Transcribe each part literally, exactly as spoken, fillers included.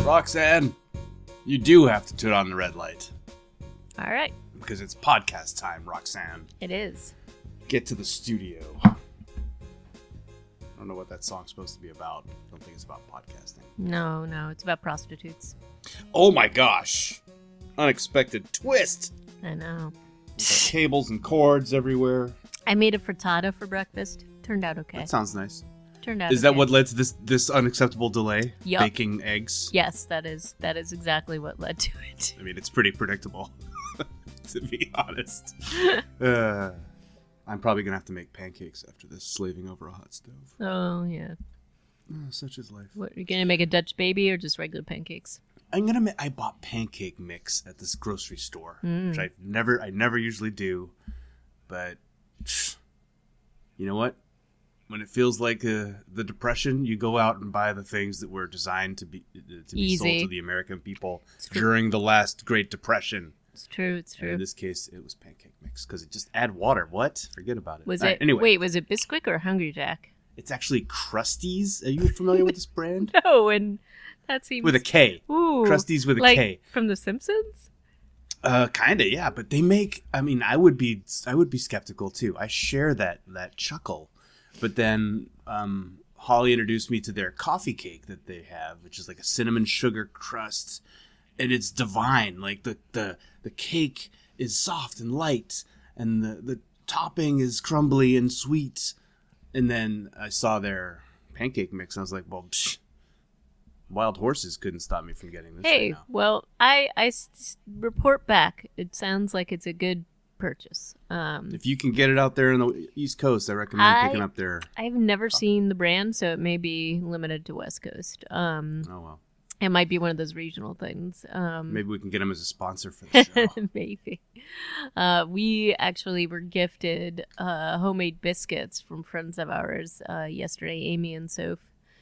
Roxanne, you do have to turn on the red light. All right. Because it's podcast time, Roxanne. It is. Get to the studio. I don't know what that song's supposed to be about. I don't think it's about podcasting. No, no, it's about prostitutes. Oh my gosh. Unexpected twist. I know. There's cables and cords everywhere. I made a frittata for breakfast. Turned out okay. That sounds nice. Turned out Is that okay. what led to this this unacceptable delay? Yup. Baking eggs? Yes, that is that is exactly what led to it. I mean, it's pretty predictable, to be honest. Uh, I'm probably going to have to make pancakes after this, slaving over a hot stove. Oh, yeah. Oh, such is life. What, you going to make a Dutch baby or just regular pancakes? I'm gonna. Ma- I bought pancake mix at this grocery store, Mm. which I never, I never usually do. But you know what? When it feels like uh, the Depression, you go out and buy the things that were designed to be to be sold Easy. to the American people It's true. during the last Great Depression. It's true. It's And true. in this case, it was pancake mix because it just add water. What? Forget about it. Was All it? right, anyway? Wait, was it Bisquick or Hungry Jack? It's actually Krusty's. Are you familiar with this brand? No, and that seems With a K. Ooh, Krusty's with a like K. from The Simpsons. Uh, kinda, yeah. But they make. I mean, I would be. I would be skeptical too. I share that that chuckle, but then um, Holly introduced me to their coffee cake that they have, which is like a cinnamon sugar crust, and it's divine. Like the the the cake is soft and light, and the the topping is crumbly and sweet. And then I saw their pancake mix, and I was like, well, psh, wild horses couldn't stop me from getting this. Hey, right now. well, I I s- report back. It sounds like it's a good purchase. Um, If you can get it out there in the East Coast, I recommend I- picking up their. I've never seen the brand, so it may be limited to West Coast. Um, Oh well, it might be one of those regional things. Um, maybe we can get them as a sponsor for the show. Maybe. Uh, we actually were gifted uh, homemade biscuits from friends of ours uh, yesterday, Amy and Soph.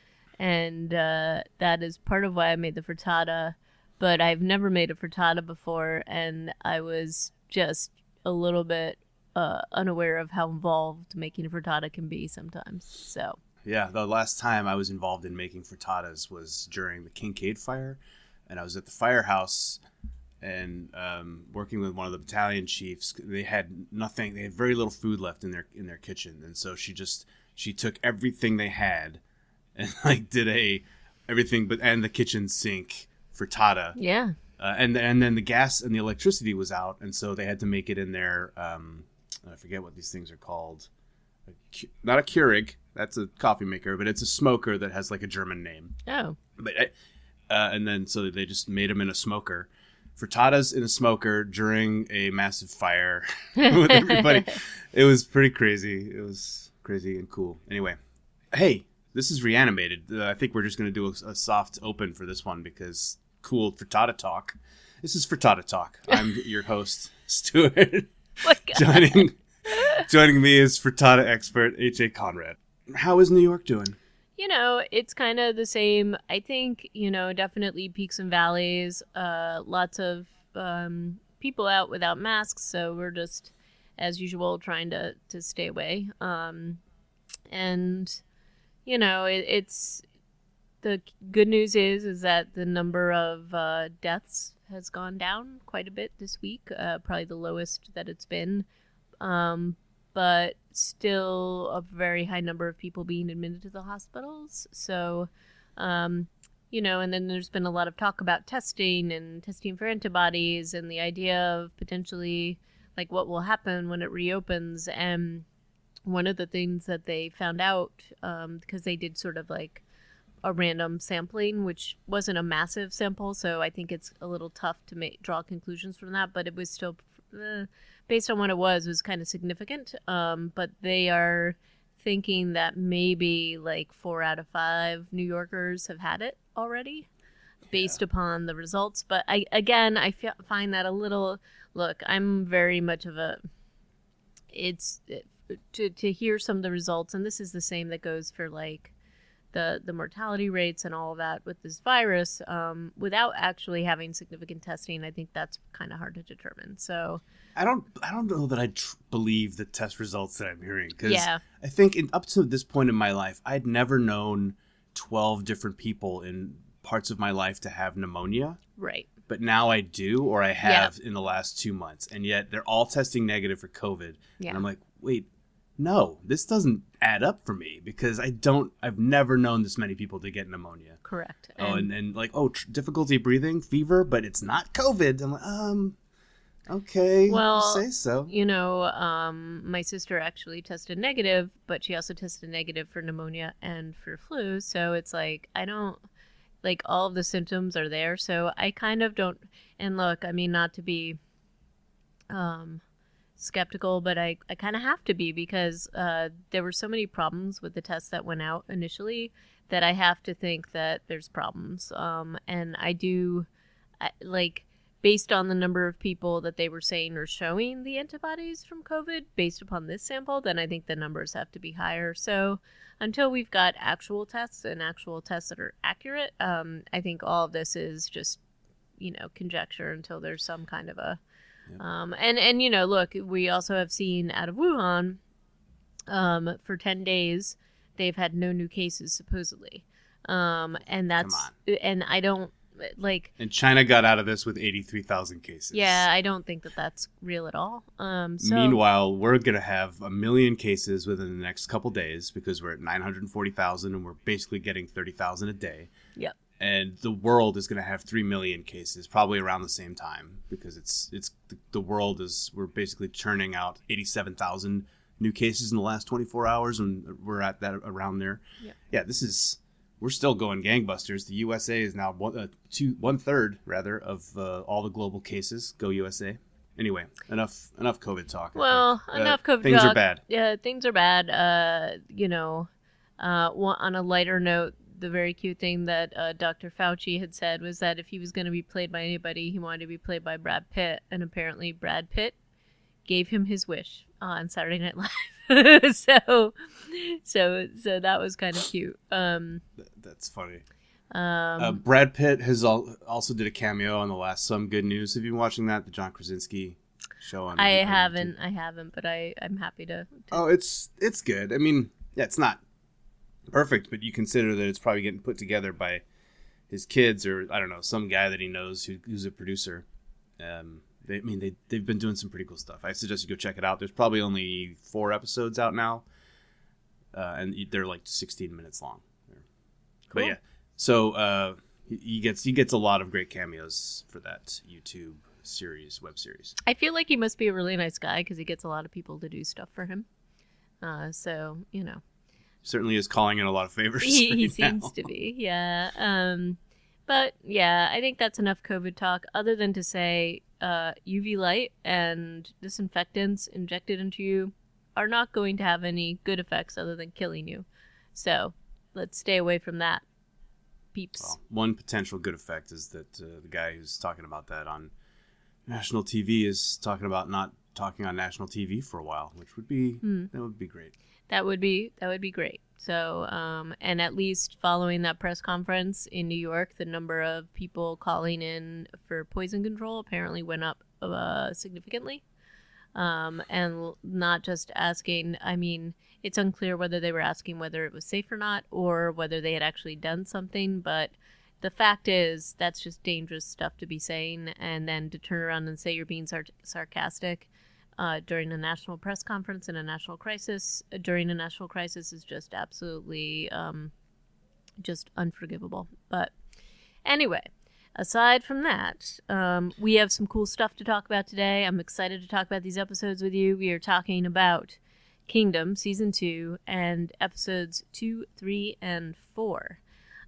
And uh, that is part of why I made the frittata. But I've never made a frittata before, and I was just a little bit uh, unaware of how involved making a frittata can be sometimes. So, Yeah, the last time I was involved in making frittatas was during the Kincaid fire, and I was at the firehouse and um, working with one of the battalion chiefs. They had nothing; they had very little food left in their in their kitchen, and so she just she took everything they had and like did a everything but and the kitchen sink frittata. yeah. Uh, and and then the gas and the electricity was out, and so they had to make it in their um, I forget what these things are called. A, Ke- not a Keurig, that's a coffee maker, but it's a smoker that has like a German name. Oh. But uh, and then so they just made them in a smoker, frittatas in a smoker during a massive fire with everybody. It was pretty crazy. It was crazy and cool. Anyway, hey, this is Reanimated. Uh, I think we're just gonna do a, a soft open for this one because. Cool frittata talk. This is Frittata Talk. I'm your host, Stuart. My God. joining, joining me is frittata expert H A Conrad. How is New York doing? You know, it's kind of the same. I think, you know, definitely peaks and valleys. Uh, lots of um, people out without masks, so we're just, as usual, trying to, to stay away. Um, and, you know, it, it's the good news is is that the number of uh, deaths has gone down quite a bit this week. Uh, probably the lowest that it's been. Um, but still a very high number of people being admitted to the hospitals. So, um, you know, and then there's been a lot of talk about testing and testing for antibodies and the idea of potentially like what will happen when it reopens. And one of the things that they found out, um, because they did sort of like a random sampling, which wasn't a massive sample, so I think it's a little tough to make draw conclusions from that, but it was still uh, based on what it was, it was kind of significant. Um, but they are thinking that maybe like four out of five New Yorkers have had it already, based Yeah. upon the results. But I again, I f- find that a little. Look, I'm very much of a. It's to to hear some of the results, and this is the same that goes for like. The, the mortality rates and all of that with this virus, um, without actually having significant testing, I think that's kind of hard to determine. So, I don't I don't know that I tr- believe the test results that I'm hearing because Yeah. I think in, up to this point in my life, I'd never known twelve different people in parts of my life to have pneumonia. Right. But now I do, or I have yeah. in the last two months. And yet they're all testing negative for COVID. Yeah. And I'm like, wait, no, this doesn't add up for me because I don't, I've never known this many people to get pneumonia. Correct. Oh, and, and, and like, oh, tr- difficulty breathing, fever, but it's not COVID. I'm like, um, okay, well, say so. You know, um, my sister actually tested negative, but she also tested negative for pneumonia and for flu. So it's like, I don't, like all of the symptoms are there. So I kind of don't, and look, I mean, not to be um, skeptical, but I, I kind of have to be because uh, there were so many problems with the tests that went out initially that I have to think that there's problems. Um, and I do, I, like, based on the number of people that they were saying are showing the antibodies from COVID based upon this sample, then I think the numbers have to be higher. So until we've got actual tests and actual tests that are accurate, um, I think all of this is just, you know, conjecture until there's some kind of a, yep. um, and, and, you know, look, we also have seen out of Wuhan, um, for ten days, they've had no new cases supposedly. Um, and that's, and I don't, like, and China got out of this with eighty-three thousand cases. Yeah, I don't think that that's real at all. Um, so, Meanwhile, we're going to have a million cases within the next couple days because we're at nine hundred forty thousand and we're basically getting thirty thousand a day. Yep. And the world is going to have three million cases probably around the same time because it's it's the, the world is we're basically churning out eighty-seven thousand new cases in the last twenty-four hours and we're at that around there. Yep. Yeah, this is We're still going gangbusters. The U S A is now one, uh, two, one third rather of uh, all the global cases. Go U S A. Anyway, enough enough COVID talk. Well, uh, enough COVID things talk. Things are bad. Yeah, things are bad. Uh, you know, uh, on a lighter note, the very cute thing that uh, Doctor Fauci had said was that if he was going to be played by anybody, he wanted to be played by Brad Pitt, and apparently Brad Pitt gave him his wish on Saturday Night Live. so, so, so that was kind of cute. Um, That's funny. Um, uh, Brad Pitt has al- also did a cameo on the last Some Good News. Have you been watching that? The John Krasinski show on. I on haven't. YouTube? I haven't, but I I'm happy to, to. Oh, it's it's good. I mean, yeah, it's not perfect, but you consider that it's probably getting put together by his kids or I don't know some guy that he knows who, who's a producer. Um, They, I mean, they, they've been doing some pretty cool stuff. I suggest you go check it out. There's probably only four episodes out now, uh, and they're like sixteen minutes long. Cool. But yeah, so uh, he gets he gets a lot of great cameos for that YouTube series, web series. I feel like he must be a really nice guy because he gets a lot of people to do stuff for him. Uh, so, you know. Certainly is calling in a lot of favors. He, right he now. seems to be, yeah. Um, but, yeah, I think that's enough COVID talk, other than to say uh, U V light and disinfectants injected into you are not going to have any good effects other than killing you. So, let's stay away from that, peeps. Well, one potential good effect is that uh, the guy who's talking about that on national T V is talking about not talking on national T V for a while, which would be mm. that would be great. That would be that would be great. So, um, and at least following that press conference in New York, the number of people calling in for poison control apparently went up uh, significantly. Um, and not just asking, I mean, it's unclear whether they were asking whether it was safe or not, or whether they had actually done something. But the fact is, that's just dangerous stuff to be saying. And then to turn around and say you're being sar- sarcastic uh, during a national press conference in a national crisis, uh, during a national crisis is just absolutely um, just unforgivable. But anyway. Aside from that, um, we have some cool stuff to talk about today. I'm excited to talk about these episodes with you. We are talking about Kingdom Season two and episodes two, three, and four.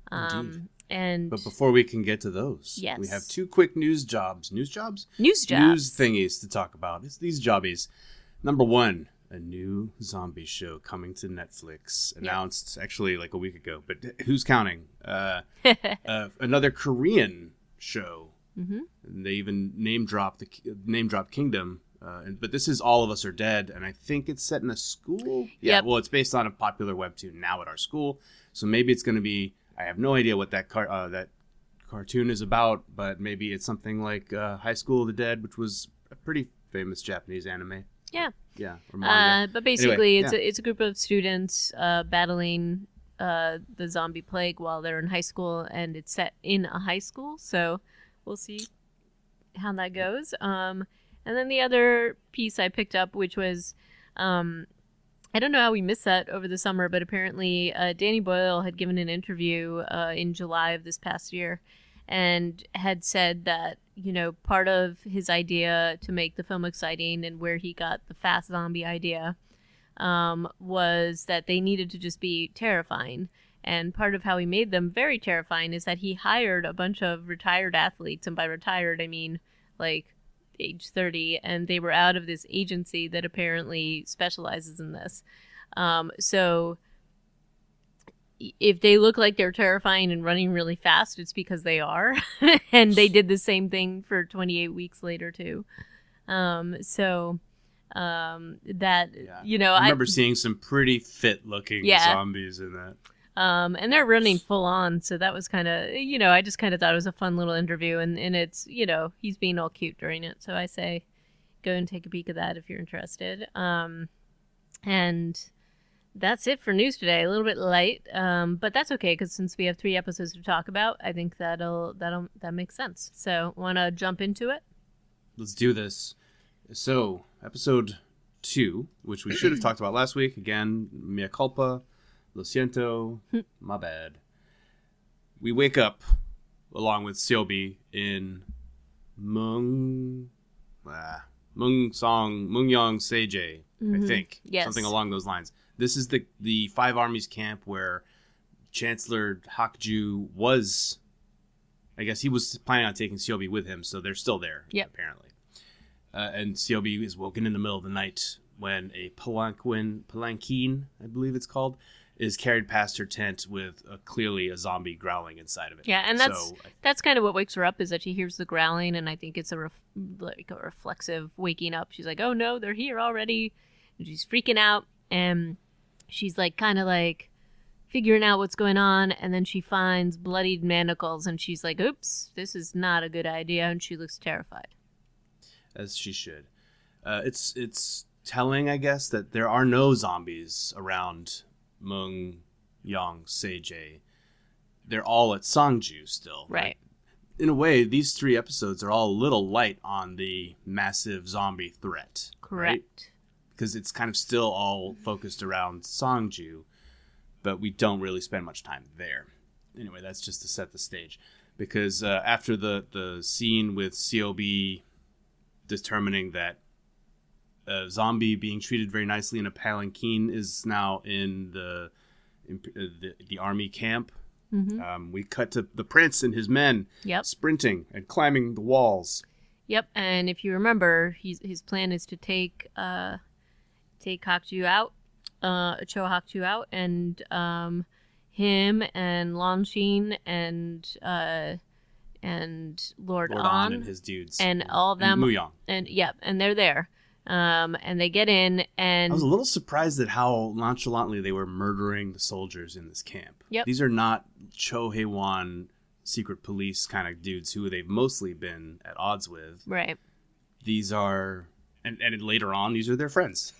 Um, and But before we can get to those, yes. we have two quick news jobs. News jobs? News jobs. News thingies to talk about. It's these jobbies. Number one, a new zombie show coming to Netflix. Announced yep. actually like a week ago, but who's counting? Uh, uh, another Korean show. Mm-hmm. And they even name drop the name drop Kingdom. Uh, and, but this is All of Us Are Dead, and I think it's set in a school. Yeah, yep. Well, it's based on a popular webtoon now at our school, so maybe it's going to be. I have no idea what that car uh, that cartoon is about, but maybe it's something like uh, High School of the Dead, which was a pretty famous Japanese anime. Yeah. Yeah. Or manga. Uh, but basically, anyway, it's yeah. a it's a group of students uh, battling uh, the zombie plague while they're in high school, and it's set in a high school. So we'll see how that goes. Um, and then the other piece I picked up, which was, um, I don't know how we missed that over the summer, but apparently uh, Danny Boyle had given an interview uh, in July of this past year and had said that, you know, part of his idea to make the film exciting and where he got the fast zombie idea um, was that they needed to just be terrifying. And part of how he made them very terrifying is that he hired a bunch of retired athletes. And by retired, I mean like age thirty. And they were out of this agency that apparently specializes in this. Um, so if they look like they're terrifying and running really fast, it's because they are. And they did the same thing for twenty-eight weeks later, too. Um, so um, that, Yeah. you know, I remember I, seeing some pretty fit looking Yeah. zombies in that. Um, and they're running full on, so that was kind of, you know, I just kind of thought it was a fun little interview, and, and it's, you know, he's being all cute during it, so I say go and take a peek at that if you're interested. Um, and that's it for news today. A little bit light, um, but that's okay, because since we have three episodes to talk about, I think that'll, that'll, that makes sense. So, want to jump into it? Let's do this. So, episode two, which we should have talked about last week, again, mea culpa. Lo siento, my bad. We wake up along with Seobi in Mung, ah, Mung Song, Mungyong Seje, Mhm. I think. Yes. Something along those lines. This is the, the Five Armies camp where Chancellor Hakju was, I guess he was planning on taking Seobi with him, so they're still there, Yep. apparently. Uh, and Seobi is woken in the middle of the night when a palanquin, palanquin, I believe it's called, is carried past her tent with a, clearly a zombie growling inside of it. Yeah, and that's So, that's kind of what wakes her up, is that she hears the growling, and I think it's a ref- like a reflexive waking up. She's like, "Oh no, they're here already!" And she's freaking out, and she's like, kind of like figuring out what's going on, and then she finds bloodied manacles, and she's like, "Oops, this is not a good idea," and she looks terrified. as she should. Uh, it's it's telling, I guess, that there are no zombies around Mung Yong Seje. They're all at Sangju still. Right. In a way, these three episodes are all a little light on the massive zombie threat. Correct. Because it's kind of still all focused around Sangju, but we don't really spend much time there. Anyway, that's just to set the stage. Because uh, after the, the scene with C O B determining that a zombie being treated very nicely in a palanquin is now in the in, uh, the, the army camp, Mm-hmm. um, we cut to the prince and his men Yep. sprinting and climbing the walls. Yep. And if you remember, he's, his plan is to take uh, take Hakju out, uh, Cho Hakju out, and um, him and Lanshin and uh, and Lord, Lord An An and his dudes. and all of them, And Muyang. and yep, and they're there, um, and they get in, and I was a little surprised at how nonchalantly they were murdering the soldiers in this camp. Yep. These are not Cho Hae-won secret police kind of dudes who they've mostly been at odds with. right. These are, and, and later on, these are their friends.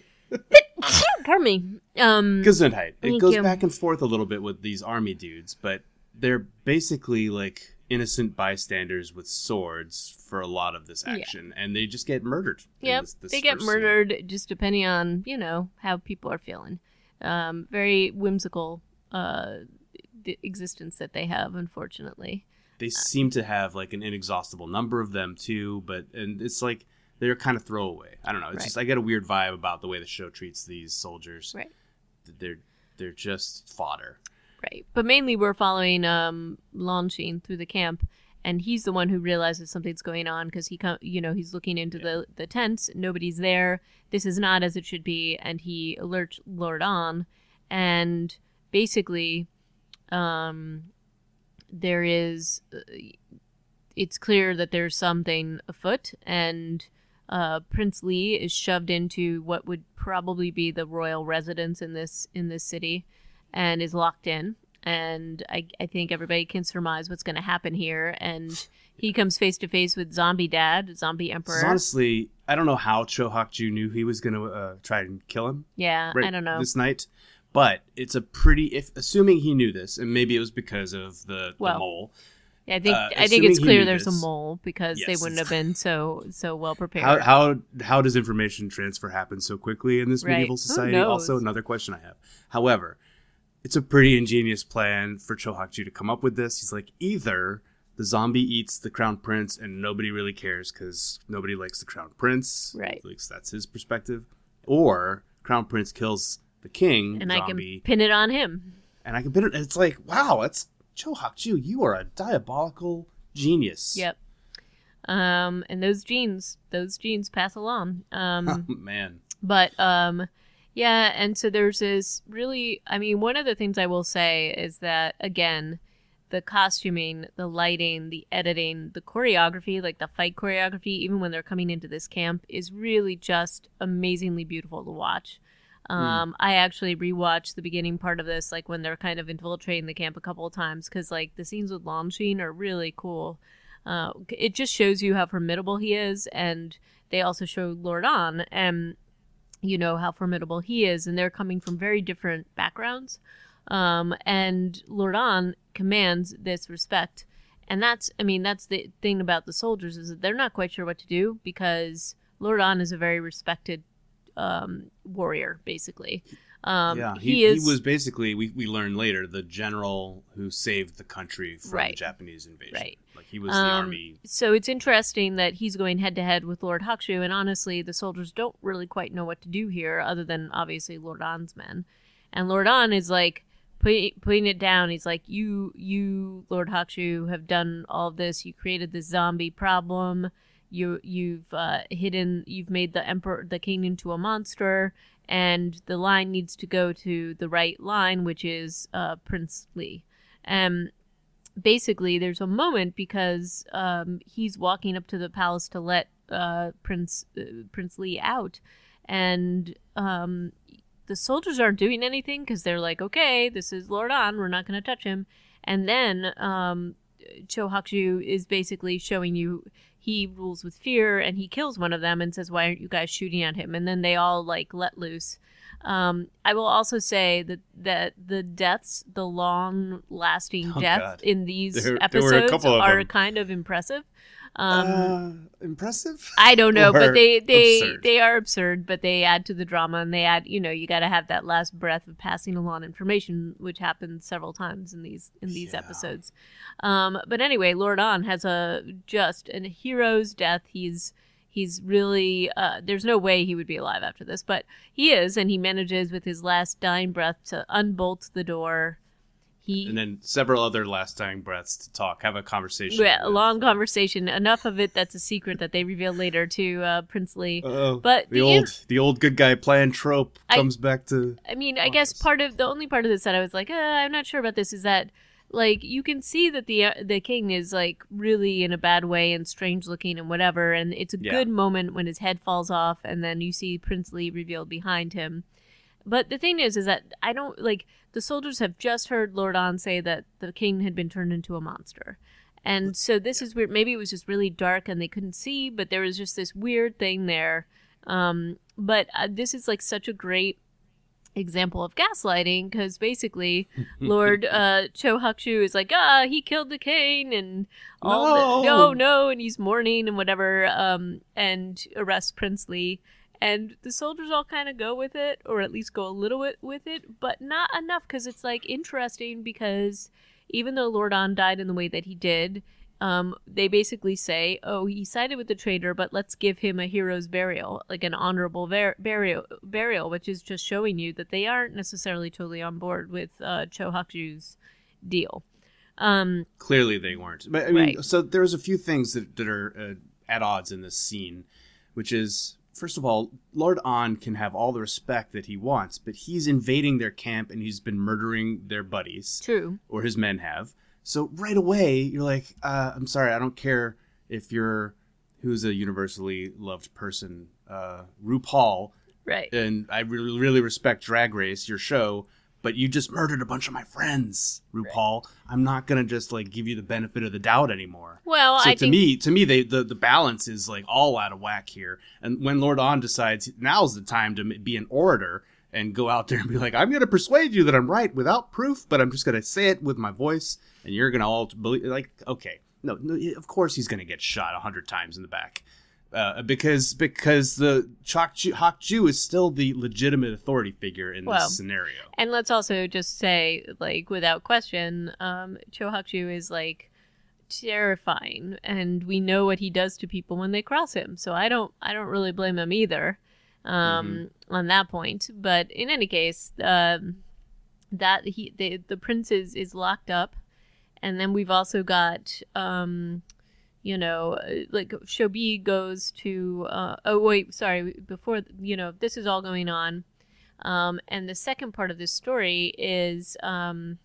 Pardon me. Um, Gesundheit. It Thank goes you. back and forth a little bit with these army dudes, but they're basically like innocent bystanders with swords for a lot of this action, and they just get murdered. in Yep, this- this they get first scene. murdered just depending on, you know, how people are feeling. Um, very whimsical uh, d- existence that they have, unfortunately. They seem to have like an inexhaustible number of them too, but and it's like they're kind of throwaway. I don't know. It's Right. just I get a weird vibe about the way the show treats these soldiers. Right. They're they're just fodder. Right. But mainly we're following um, Lanshin through the camp, and he's the one who realizes something's going on because he, com- you know, he's looking into the, the tents. Nobody's there. This is not as it should be, and he alerts Lord An, and basically, um, there is. Uh, it's clear that there's something afoot, and uh, Prince Lee is shoved into what would probably be the royal residence in this in this city, and is locked in. And I, I think everybody can surmise what's going to happen here. And he comes face to face with Zombie Dad, Zombie Emperor. So honestly, I don't know how Cho Hakju knew he was going to uh, try and kill him. yeah, right I don't know. this night, But it's a pretty, if assuming he knew this, and maybe it was because of the, Well, the mole. Yeah, I think Uh, I think it's assuming he clear knew there's this- a mole because they Yes, wouldn't have it's- been so so well prepared. How how how does information transfer happen so quickly in this Right. medieval Who society? knows? Also, another question I have. However, it's a pretty ingenious plan for Cho Hak-ju to come up with this. He's like, either the zombie eats the crown prince and nobody really cares because nobody likes the crown prince, Right. At least that's his perspective, or crown prince kills the king and I zombie, can pin it on him. and I can pin it. It's like, wow, that's Cho Hak-ju. You are a diabolical genius. Yep. Um, and those genes, those genes pass along. Um, Man. but um, yeah, and so there's this really. I mean, one of the things I will say is that again, the costuming, the lighting, the editing, the choreography, like the fight choreography, even when they're coming into this camp, is really just amazingly beautiful to watch. Um, mm. I actually rewatched the beginning part of this, like when they're kind of infiltrating the camp a couple of times, because like the scenes with Lan Xun are really cool. Uh, it just shows you how formidable he is, and they also show Lord An, and you know how formidable he is, and they're coming from very different backgrounds. Um, and Lord An commands this respect, and that's, I mean, that's the thing about the soldiers is that they're not quite sure what to do because Lord An is a very respected um, warrior, basically. Um, yeah, he, he is. He was basically, we, we learned later, the general who saved the country from Right. the Japanese invasion. Right. Like he was the Um, army. So it's interesting that he's going head to head with Lord Hak-ju, and honestly, the soldiers don't really quite know what to do here, other than obviously Lord An's men. And Lord An is like put, putting it down. He's like, "You, you, Lord Hak-ju, have done all of this. You created this zombie problem. You, you've uh, hidden. You've made the emperor, the king, into a monster." And the line needs to go to the right line, which is uh, Prince Lee. And basically, there's a moment because um, he's walking up to the palace to let uh, Prince uh, Prince Lee out, and um, the soldiers aren't doing anything because they're like, "Okay, this is Lord An. We're not going to touch him." And then um, Cho Hak-ju is basically showing you he rules with fear, and he kills one of them and says, "Why aren't you guys shooting at him?" And then they all like let loose. Um, I will also say that that the deaths, the long-lasting Oh, deaths God. in these There- there were a episodes couple of are them. kind of impressive. Um, uh, impressive? I don't know, Or but they they absurd? they are absurd, but they add to the drama, and they add, you know, you got to have that last breath of passing along information, which happens several times in these in these Yeah. episodes. Um, but anyway, Lord An has a just a hero's death. He's he's really uh, there's no way he would be alive after this, but he is, and he manages with his last dying breath to unbolt the door. He And then several other last dying breaths to talk, have a conversation. Yeah, a with- long conversation. Enough of it that's a secret that they reveal later to uh, Prince Lee. Uh-oh. But the, the old in- the old good guy plan trope I- comes back to. I mean, I guess Marcus. part of the only part of this that I was like, uh, I'm not sure about this is that, like, you can see that the uh, the king is like really in a bad way and strange looking and whatever, and it's a Yeah. good moment when his head falls off, and then you see Prince Lee revealed behind him. But the thing is, is that I don't like the soldiers have just heard Lord An say that the king had been turned into a monster. And so this is weird. Maybe it was just really dark and they couldn't see, but there was just this weird thing there. Um, but uh, this is like such a great example of gaslighting because basically Lord uh, Cho Hak-ju is like, ah, he killed the king and all No! the, no, no, and he's mourning and whatever, um, and arrests Prince Lee. And the soldiers all kind of go with it, or at least go a little bit with it, but not enough because it's like interesting because even though Lord An died in the way that he did, um, they basically say, oh, he sided with the traitor, but let's give him a hero's burial, like an honorable ver- burial, burial, which is just showing you that they aren't necessarily totally on board with uh, Cho Hak-ju's deal. Um, Clearly, they weren't. But I mean, Right. so there's a few things that that are uh, at odds in this scene, which is. First of all, Lord An can have all the respect that he wants, but he's invading their camp and he's been murdering their buddies. true. Or his men have. So right away, you're like, uh, I'm sorry, I don't care if you're, who's a universally loved person, uh, RuPaul, Right. and I really, really respect Drag Race, your show, but you just murdered a bunch of my friends, RuPaul. I'm not going to just, like, give you the benefit of the doubt anymore. Well, So I to think me, to me, they, the the balance is like all out of whack here. And when Lord An decides now's the time to be an orator, and go out there and be like, I'm going to persuade you that I'm right without proof, but I'm just going to say it with my voice, and you're going to all believe. Like, okay, no, no, of course he's going to get shot a hundred times in the back. Uh, because because the Hak Ju is still the legitimate authority figure in well, this scenario. And let's also just say, like, without question, um, Cho Hak Ju is, like, terrifying, and we know what he does to people when they cross him. So I don't I don't really blame him either um, mm-hmm. on that point. But in any case, um, that he the, the prince is, is locked up, and then we've also got... Um, You know, like Shobi goes to, uh, oh, wait, sorry, before, you know, this is all going on. Um, and the second part of this story is um,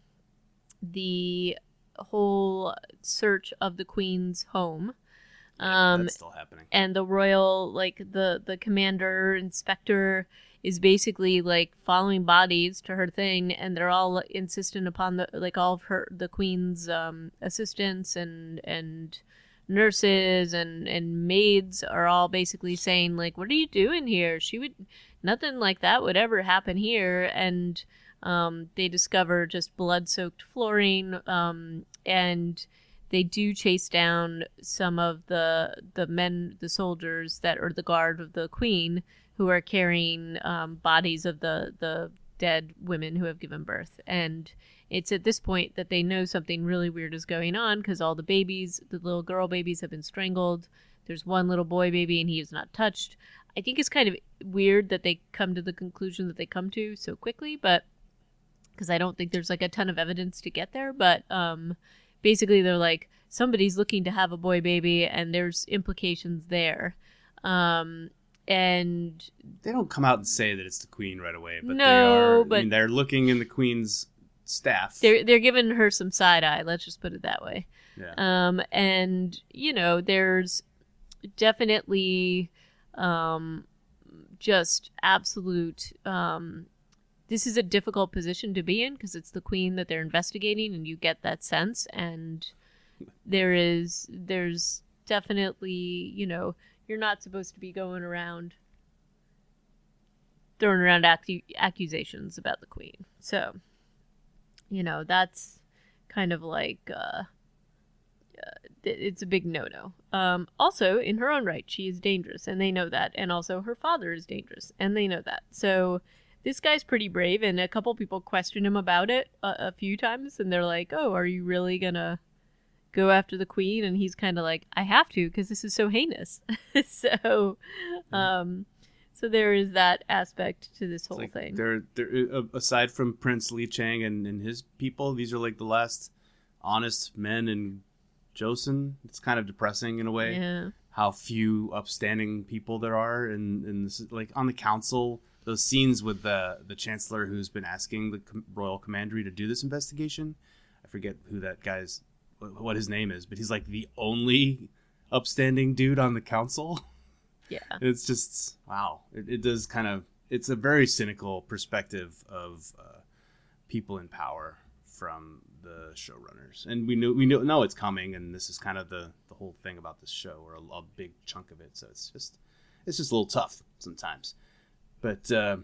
the whole search of the queen's home. Yeah, um, that's still happening. And the royal, like, the, the commander, inspector is basically, like, following bodies to her thing, and they're all insistent upon, the like, all of her, the queen's um, assistants and, and... nurses and and maids are all basically saying, like, what are you doing here? She would nothing like that would ever happen here. And um they discover just blood-soaked flooring, um and they do chase down some of the the men, the soldiers that are the guard of the queen, who are carrying um bodies of the the dead women who have given birth. And it's at this point that they know something really weird is going on, because all the babies, the little girl babies, have been strangled. There's one little boy baby, and he is not touched. I think it's kind of weird that they come to the conclusion that they come to so quickly, but because I don't think there's like a ton of evidence to get there. But um, basically, they're like, somebody's looking to have a boy baby, and there's implications there. Um, and they don't come out and say that it's the queen right away, but no, they are. But I mean, they're looking in the queen's staff. They're they're giving her some side eye. Let's just put it that way. Yeah. Um, and you know, there's definitely, um, just absolute. Um, this is a difficult position to be in, because it's the queen that they're investigating, and you get that sense. And there is there's definitely, you know, you're not supposed to be going around throwing around accu- accusations about the queen. So. You know, that's kind of like, uh, uh, it's a big no-no. Um, also, in her own right, she is dangerous, and they know that. And also, her father is dangerous, and they know that. So, this guy's pretty brave, and a couple people question him about it a, a few times, and they're like, oh, are you really gonna go after the queen? And he's kind of like, I have to, because this is so heinous. so, um... So there is that aspect to this whole like thing. They're, they're, aside from Prince Li Chang and, and his people, these are like the last honest men in Joseon. It's kind of depressing in a way. Yeah. How few upstanding people there are, and and this, like on the council, those scenes with the the chancellor who's been asking the royal commandery to do this investigation. I forget who that guy's, what his name is, but he's like the only upstanding dude on the council. Yeah. It's just, wow. It, it does kind of, it's a very cynical perspective of uh, people in power from the showrunners. And we know, we know, know it's coming, and this is kind of the, the whole thing about this show, or a, a big chunk of it. So it's just, it's just a little tough sometimes. But, uh,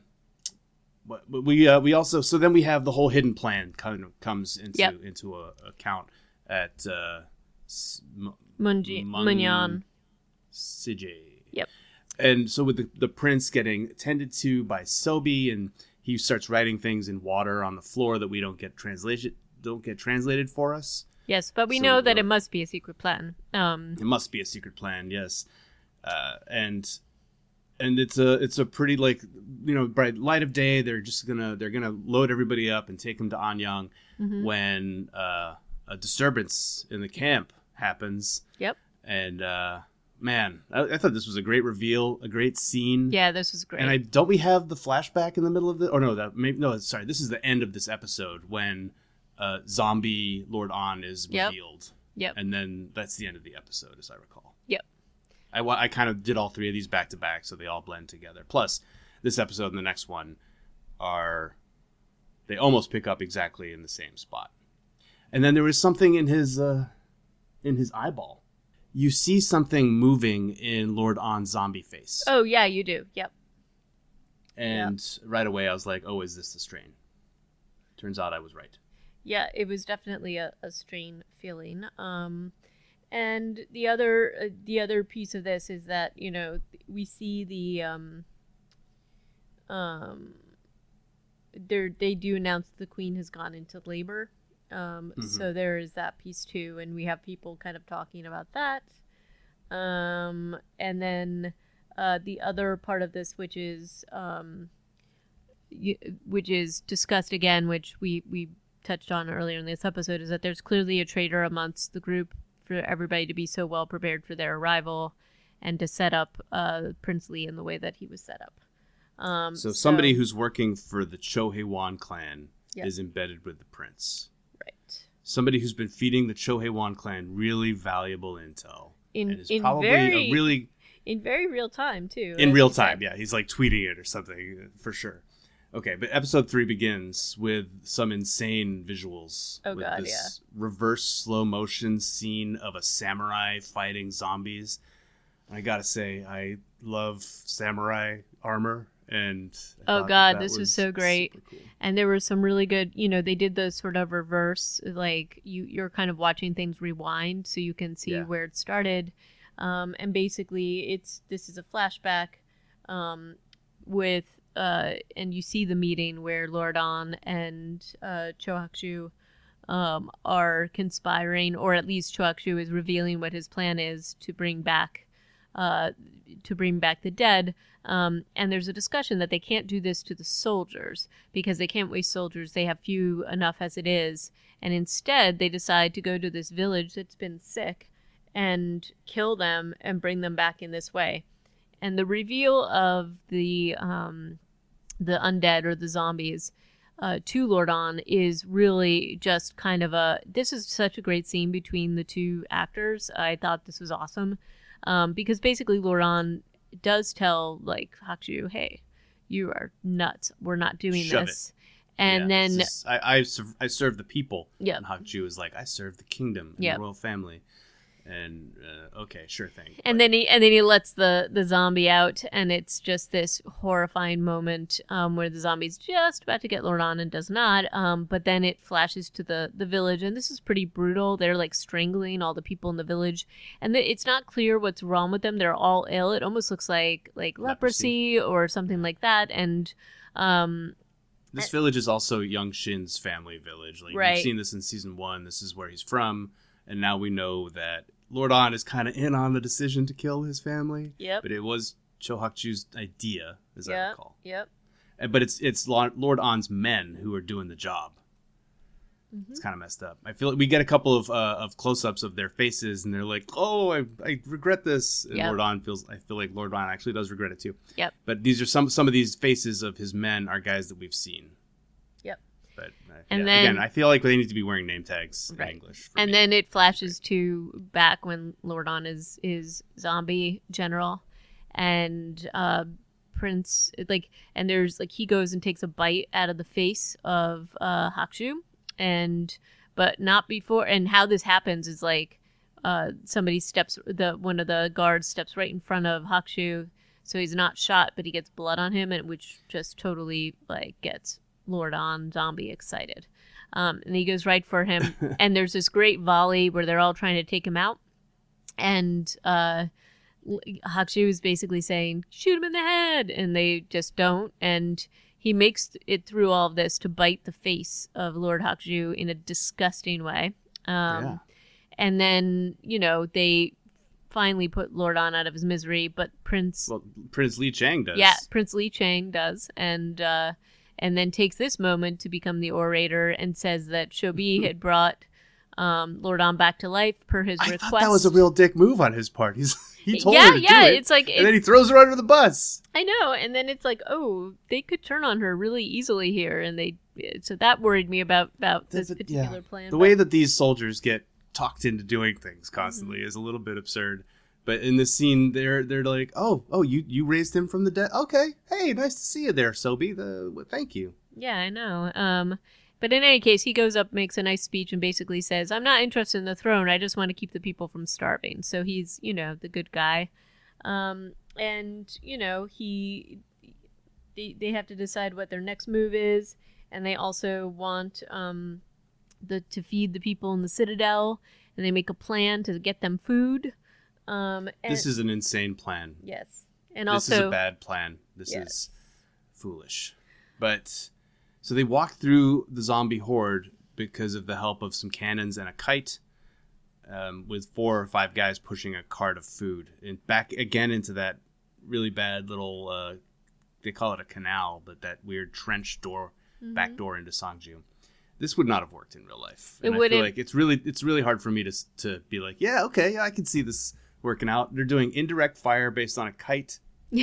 but we, uh, we also, so then we have the whole hidden plan kind of comes into, yep. into a account at, uh, M- Munji, Munyan. Sijay. Yep. And so with the, the prince getting tended to by Sobi, and he starts writing things in water on the floor that we don't get translated don't get translated for us. Yes, but we so know that it must be a secret plan. Um, it must be a secret plan, yes. Uh, and and it's a it's a pretty, like, you know, bright light of day. They're just gonna they're gonna load everybody up and take them to Anyang mm-hmm. when uh, a disturbance in the camp happens. Yep. And uh, man, I, I thought this was a great reveal, a great scene. Yeah, this was great. And I don't we have the flashback in the middle of the? Oh no, that maybe no. Sorry, this is the end of this episode when uh, zombie Lord An is yep. revealed. Yep. And then that's the end of the episode, as I recall. Yep. I, I kind of did all three of these back to back, so they all blend together. Plus, this episode and the next one are they almost pick up exactly in the same spot. And then there was something in his uh, in his eyeball. You see something moving in Lord An's zombie face. Oh, yeah, you do. Yep. And yep. right away I was like, oh, is this the strain? Turns out I was right. Yeah, it was definitely a, a strain feeling. Um, and the other uh, the other piece of this is that, you know, we see the um, um, they do announce the queen has gone into labor. Um, mm-hmm. So there is that piece too, and we have people kind of talking about that. Um, and then uh, the other part of this, which is um, you, which is discussed again, which we we touched on earlier in this episode, is that there's clearly a traitor amongst the group for everybody to be so well prepared for their arrival and to set up uh, Prince Lee in the way that he was set up. Um, so somebody so, who's working for the Chohae Wan clan yep. is embedded with the prince. Right. Somebody who's been feeding the Chohae Wan clan really valuable intel. In, and is in probably very, a really... In very real time, too. In real time, yeah. He's like tweeting it or something, for sure. Okay, but episode three begins with some insane visuals. Oh, with God, this yeah. reverse slow motion scene of a samurai fighting zombies. I gotta say, I love samurai armor. And I oh, God, that this was, was so great. Cool. And there were some really good, you know, they did the sort of reverse, like you, you're kind of watching things rewind so you can see yeah. where it started. Um, and basically, it's this is a flashback um, with. Uh, and you see the meeting where Lord On and uh, Cho Hak-shu um, are conspiring, or at least Cho Hak-shu is revealing what his plan is to bring back, uh, to bring back the dead. Um, and there's a discussion that they can't do this to the soldiers because they can't waste soldiers. They have few enough as it is, and instead they decide to go to this village that's been sick and kill them and bring them back in this way. And the reveal of the um, the undead or the zombies uh, to Lord On is really just kind of a... This is such a great scene between the two actors. I thought this was awesome um, because basically Lord On does tell like Hak-shu, hey, you are nuts. We're not doing Shove this. It. And yeah, then... Just, I, I, I serve the people. Yep. And Hak-shu is like, I serve the kingdom and yep. the royal family. And uh, okay, sure thing. And but... then he and then he lets the, the zombie out, and it's just this horrifying moment um, where the zombie's just about to get Lord On and does not. Um, but then it flashes to the, the village, and this is pretty brutal. They're like strangling all the people in the village, and the, it's not clear what's wrong with them. They're all ill. It almost looks like like leprosy, leprosy or something like that. And um, this village is also Young Shin's family village. Like right. We've seen this in season one. This is where he's from, and now we know that Lord On is kind of in on the decision to kill his family. Yep. But it was Cho Hak-chu's idea, as yep. I recall. Yep. But it's it's Lord On's men who are doing the job. Mm-hmm. It's kind of messed up. I feel like we get a couple of uh, of close-ups of their faces, and they're like, "Oh, I, I regret this." And yep. Lord On feels. I feel like Lord On actually does regret it too. Yep. But these are some some of these faces of his men are guys that we've seen. Yep. But uh, and yeah, then, again, I feel like they need to be wearing name tags right. in English. And me. then it flashes to back when Lord On is is zombie general, and uh, Prince like, and there's like he goes and takes a bite out of the face of uh, Hak-shu, and but not before. And how this happens is like uh, somebody steps the one of the guards steps right in front of Hak-shu, so he's not shot, but he gets blood on him, and which just totally like gets Lord On zombie excited, um, and he goes right for him. And there's this great volley where they're all trying to take him out, and uh, Hak-shu is basically saying, "Shoot him in the head," and they just don't. And he makes it through all of this to bite the face of Lord Hak-shu in a disgusting way. Um, yeah. And then you know they finally put Lord On out of his misery, but Prince well Prince Li Chang does. Yeah, Prince Li Chang does, and. Uh, And then takes this moment to become the orator and says that Shobi had brought um, Lord On back to life per his I request. thought that was a real dick move on his part. He's he told yeah, her to yeah, do it, it's like, and then he throws her under the bus. I know, and then it's like, oh, they could turn on her really easily here, and they so that worried me about about this the, particular yeah. plan. The but... way that these soldiers get talked into doing things constantly mm-hmm. is a little bit absurd. But in this scene, they're they're like, oh, oh, you, you raised him from the dead. Okay, hey, nice to see you there, Sobi. The well, thank you. Yeah, I know. Um, but in any case, he goes up, makes a nice speech, and basically says, "I'm not interested in the throne. I just want to keep the people from starving." So he's, you know, the good guy. Um, and you know, he they, they have to decide what their next move is, and they also want um, the to feed the people in the Citadel, and they make a plan to get them food. Um, and, this is an insane plan. Yes. And this also, is a bad plan. This yes. is foolish. But, so they walk through the zombie horde because of the help of some cannons and a kite, um, with four or five guys pushing a cart of food. And back again into that really bad little, uh, they call it a canal, but that weird trench door, mm-hmm. back door into Sangju. This would not have worked in real life. And it I wouldn't. feel like it's really, it's really hard for me to to be like, yeah, okay, yeah, I can see this working out. They're doing indirect fire based on a kite.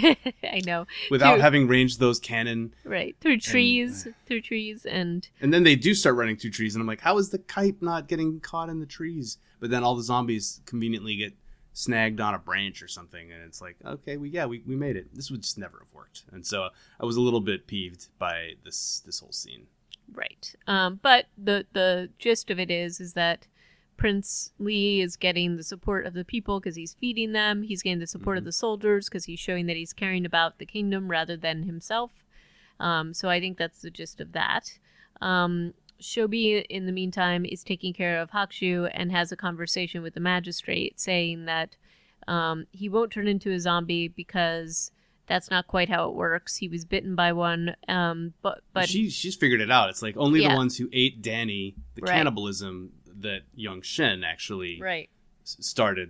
I know. Without through, having ranged those cannon. Right. Through trees. And, uh, through trees and... And then they do start running through trees. And I'm like, how is the kite not getting caught in the trees? But then all the zombies conveniently get snagged on a branch or something. And it's like, okay, we yeah, we, we made it. This would just never have worked. And so I was a little bit peeved by this this whole scene. Right. Um, but the, the gist of it is, is that Prince Lee is getting the support of the people because he's feeding them. He's getting the support mm-hmm. of the soldiers because he's showing that he's caring about the kingdom rather than himself. Um, so I think that's the gist of that. Um, Shobi, in the meantime, is taking care of Hakushu and has a conversation with the magistrate saying that um, he won't turn into a zombie because that's not quite how it works. He was bitten by one, um, but but she she's figured it out. It's like only yeah. the ones who ate Danny, the right. cannibalism that young Shen actually right. s- started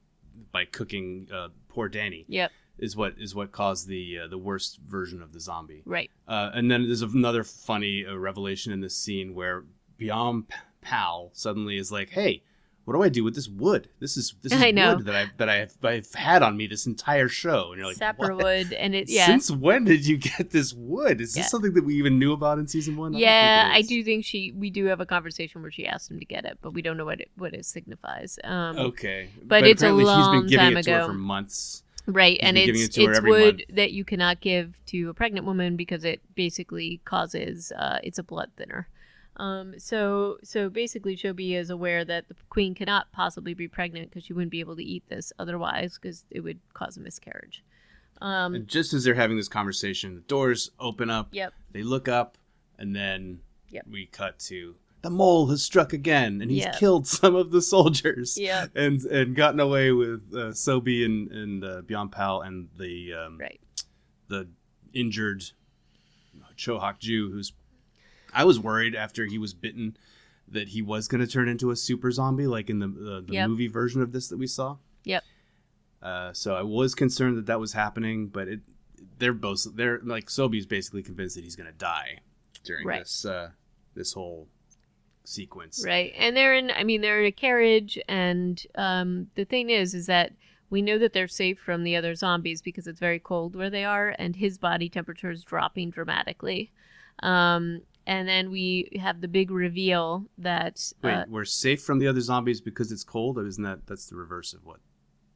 by cooking uh, poor Danny. Yep. Is what is what caused the uh, the worst version of the zombie. Right. Uh, and then there's another funny uh, revelation in this scene where Biam Pal suddenly is like, "Hey, what do I do with this wood? This is this is I know. wood that I that I have I've had on me this entire show." And you're like, sapper what? wood, and it yeah. Since when did you get this wood? Is this Yeah. something that we even knew about in season one? Yeah, I, I think it is. do think she. We do have a conversation where she asked him to get it, but we don't know what it what it signifies. Um, Okay, but it's a apparently she's long been giving time it to her ago. for months. Right, He's and been giving it's it to her it's every wood month. that you cannot give to a pregnant woman because it basically causes uh, it's a blood thinner. Um, so so basically, Shobi is aware that the queen cannot possibly be pregnant because she wouldn't be able to eat this otherwise because it would cause a miscarriage. Um, And just as they're having this conversation, the doors open up. Yep. They look up, and then Yep. we cut to the mole has struck again, and he's Yep. killed some of the soldiers. Yep. And and gotten away with uh, Sobi and and uh, Bian Pal and the um, right. the injured Cho Hak-ju, who's I was worried after he was bitten that he was going to turn into a super zombie, like in the uh, the Yep. movie version of this that we saw. Yep. Uh, so I was concerned that that was happening, but it they're both they're like Sobi's basically convinced that he's going to die during Right. this uh, this whole sequence. Right. And they're in I mean they're in a carriage, and um, the thing is is that we know that they're safe from the other zombies because it's very cold where they are, and his body temperature is dropping dramatically. Um, and then we have the big reveal that Wait, uh, we're safe from the other zombies because it's cold? Or isn't that that's the reverse of what?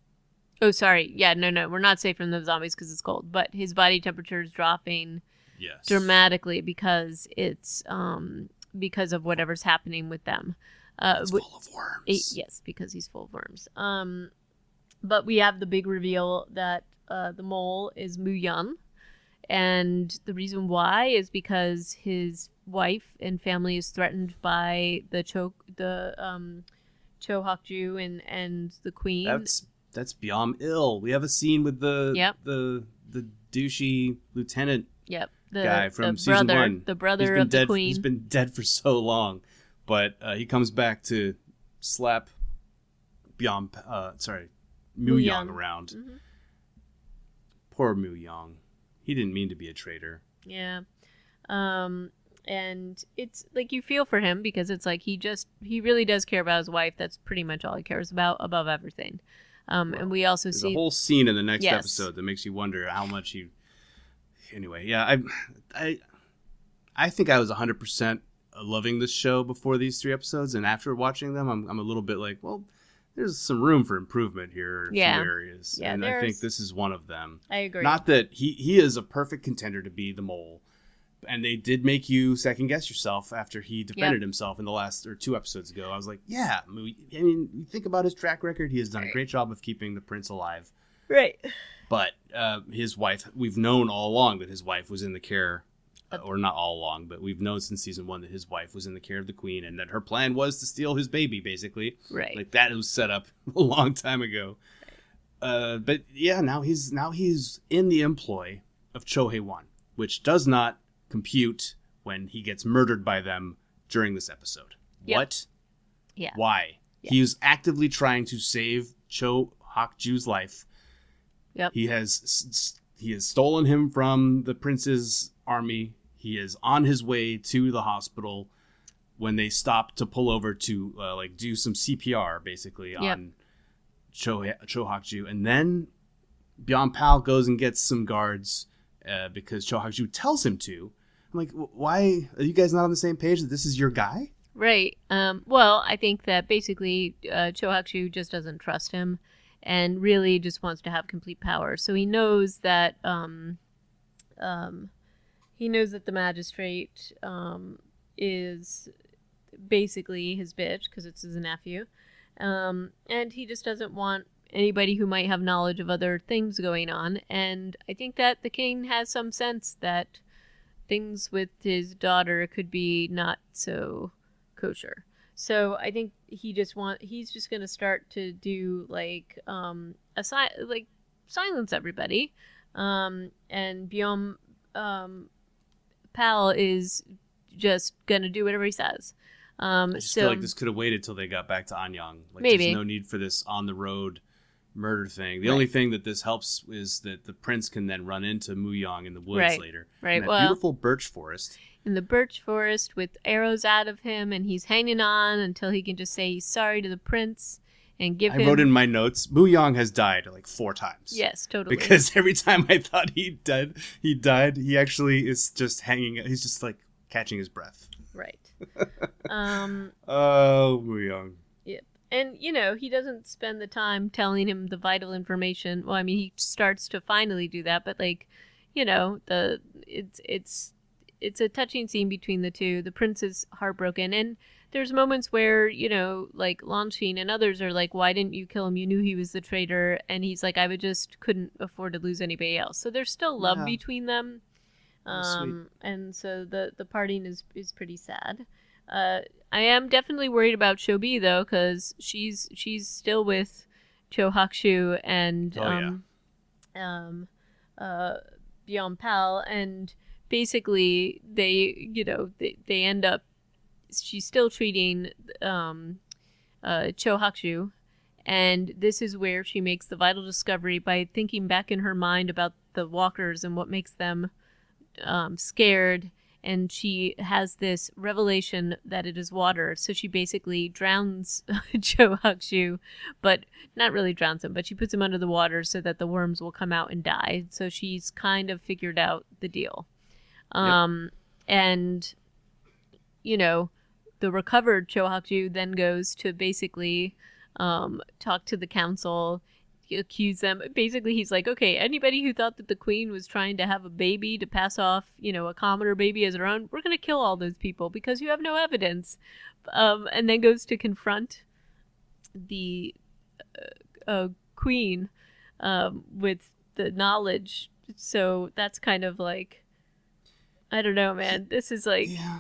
oh sorry yeah no no we're not safe from the zombies because it's cold, but his body temperature is dropping Yes. dramatically because it's um because of whatever's happening with them. Uh, It's wh- full of worms. Eh, yes, because he's full of worms. Um, but we have the big reveal that uh, the mole is Mu Yun, and the reason why is because his wife and family is threatened by the Cho the um, Cho Hak-ju and and the queen. That's that's Biam ill. We have a scene with the Yep. the the douchey lieutenant yep, the guy from the season brother, one. the He's brother been of dead, the queen. He's been dead for so long, but uh, he comes back to slap Biam. Uh, sorry, Mu Mu Yang Yang. around. Mhm. Poor Mu Yang. He didn't mean to be a traitor. Yeah. Um and it's like you feel for him because it's like he just he really does care about his wife. That's pretty much all he cares about above everything. Um Well, and we also There's see a whole scene in the next Yes. episode that makes you wonder how much he. Anyway, yeah, I, I, I think I was one hundred percent loving this show before these three episodes, and after watching them, I'm I'm a little bit like, well, there's some room for improvement here in Yeah. a few areas, Yeah, and I think there's- this is one of them. I agree. Not that he he is a perfect contender to be the mole, and they did make you second guess yourself after he defended himself in the last or two episodes ago. I was like, yeah, I mean, I mean, you think about his track record; he has done a Right. great job of keeping the prince alive. right. But uh, his wife, we've known all along that his wife was in the care, uh, or not all along, but we've known since season one that his wife was in the care of the queen, and that her plan was to steal his baby, basically. Right. Like that was set up a long time ago. Uh, but yeah, now he's now he's in the employ of Cho Hae-won, which does not compute when he gets murdered by them during this episode. Yep. What? Yeah. Why? Yeah. He is actively trying to save Cho Hak-ju's life. Yep. He has he has stolen him from the prince's army. He is on his way to the hospital when they stop to pull over to uh, like do some C P R, basically, yep. on Cho Cho Hak-ju, and then Byung-pal goes and gets some guards uh, because Cho Hak-ju tells him to. I'm like, why are you guys not on the same page that this is your guy? Right. Um, well, I think that basically uh, Cho Hak-ju just doesn't trust him and really just wants to have complete power. So he knows that um, um, he knows that the magistrate um, is basically his bitch because it's his nephew. Um, and he just doesn't want anybody who might have knowledge of other things going on. And I think that the king has some sense that things with his daughter could be not so kosher. So I think he just want he's just going to start to do like um a si- like silence everybody. Um and Byung um Pal is just going to do whatever he says. Um I just so feel like this could have waited till they got back to Anyang. Like maybe. There's no need for this on the road murder thing. The Right. only thing that this helps is that the prince can then run into Muyong in the woods Right. later. Right. In that Well, beautiful birch forest. in the birch forest with arrows out of him, and he's hanging on until he can just say he's sorry to the prince and give I him. wrote in my notes, Muyong has died like four times. Yes, totally. Because every time I thought he died, he died. He actually is just hanging. He's just like catching his breath. Right. um. Oh, Muyong. Yep. And you know he doesn't spend the time telling him the vital information. Well, I mean he starts to finally do that, but like, you know the it's it's it's a touching scene between the two. The prince is heartbroken, and there's moments where you know like Lanshin and others are like, "Why didn't you kill him? You knew he was the traitor." And he's like, "I would just couldn't afford to lose anybody else." So there's still love Yeah. between them. That's Um, and so the, the parting is, is pretty sad. Uh, I am definitely worried about Shobi though, because she's she's still with Cho Hak-ju and Oh, yeah. um, um, uh, Byung-pal, and basically they you know they, they end up she's still treating um, uh, Cho Hak-ju, and this is where she makes the vital discovery by thinking back in her mind about the walkers and what makes them um, scared, and she has this revelation that it is water. So she basically drowns Cho Hak-ju, but not really drowns him, but she puts him under the water so that the worms will come out and die. So she's kind of figured out the deal. Um, yep. And, you know, the recovered Cho Hak-ju then goes to basically um, talk to the council, accuse them. Basically, he's like, okay, anybody who thought that the queen was trying to have a baby to pass off, you know, a commoner baby as her own, we're going to kill all those people because you have no evidence. Um, and then goes to confront the uh, uh, queen um, with the knowledge. So that's kind of like, I don't know, man. This is like... Yeah.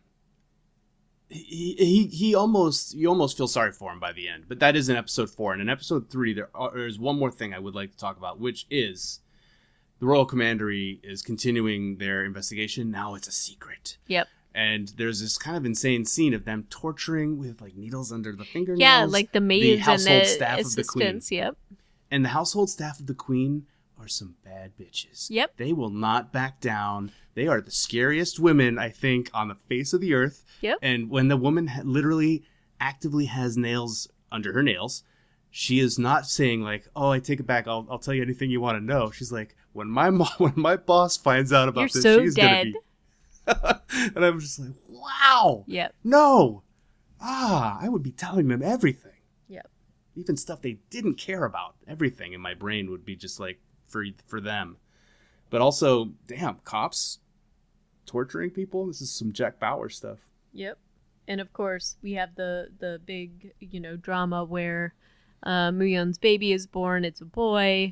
He, he he almost you almost feel sorry for him by the end, but that is in episode four. And in episode three, there are, there's one more thing I would like to talk about, which is the Royal Commandery is continuing their investigation. Now it's a secret. Yep. And there's this kind of insane scene of them torturing with like needles under the fingernails. Yeah, like the maids the and household the staff of the queen. assistants. Yep. And the household staff of the queen are some bad bitches. Yep. They will not back down. They are the scariest women, I think, on the face of the earth. Yep. And when the woman ha- literally actively has nails under her nails, she is not saying like, "Oh, I take it back. I'll I'll tell you anything you want to know." She's like, "When my mom, when my boss finds out about You're this, so she's dead. gonna be." And I'm just like, "Wow. Yep. No. Ah, I would be telling them everything. Yep. Even stuff they didn't care about. Everything in my brain would be just like for for them." But also, damn, cops torturing people. This is some Jack Bauer stuff. Yep. And of course, we have the the big, you know, drama where uh, Muyon's baby is born. It's a boy,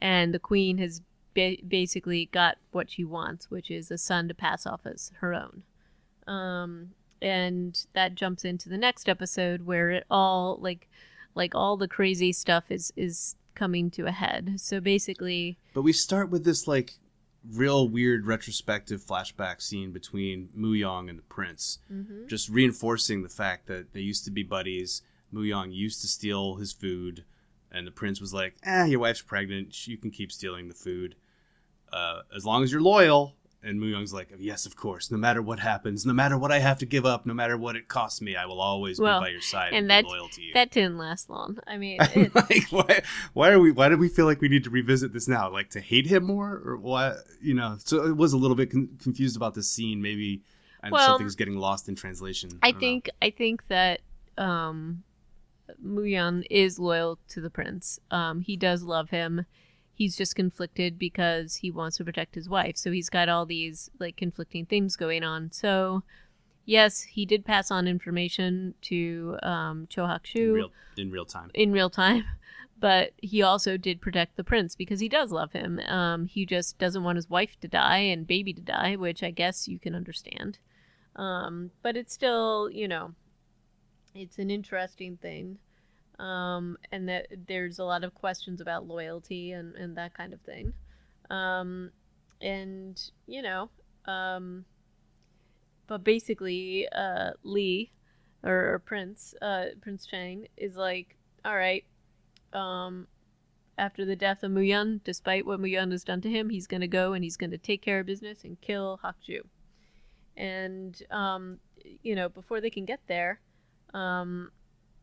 and the queen has ba- basically got what she wants, which is a son to pass off as her own. Um, and that jumps into the next episode where it all like like all the crazy stuff is is coming to a head. So basically, but we start with this like real weird retrospective flashback scene between Muyong and the prince, mm-hmm. just reinforcing the fact that they used to be buddies. Muyong used to steal his food, and the prince was like, "Eh, your wife's pregnant. You can keep stealing the food, uh, as long as you're loyal." And Muyong's like, "Yes, of course. No matter what happens, no matter what I have to give up, no matter what it costs me, I will always well, be by your side and, and that, be loyal to you." That didn't last long. I mean, it... like, why? Why are we? Why do we feel like we need to revisit this now? Like to hate him more, or what? You know? So it was a little bit con- confused about this scene. Maybe well, something's getting lost in translation. I, I think. know. I think that um, Muyong is loyal to the prince. Um, he does love him. He's just conflicted because he wants to protect his wife. So he's got all these like conflicting things going on. So yes, he did pass on information to um, Cho Hak-shu in real, in real time. In real time, but he also did protect the prince because he does love him. Um, he just doesn't want his wife to die and baby to die, which I guess you can understand. Um, but it's still, you know, it's an interesting thing. Um, and that there's a lot of questions about loyalty and, and that kind of thing. Um, and, you know, um, but basically, uh, Lee, or, or Prince, uh, Prince Chang, is like, all right, um, after the death of Muyun, despite what Muyun has done to him, he's going to go and he's going to take care of business and kill Hak-ju. And, um, you know, before they can get there, um,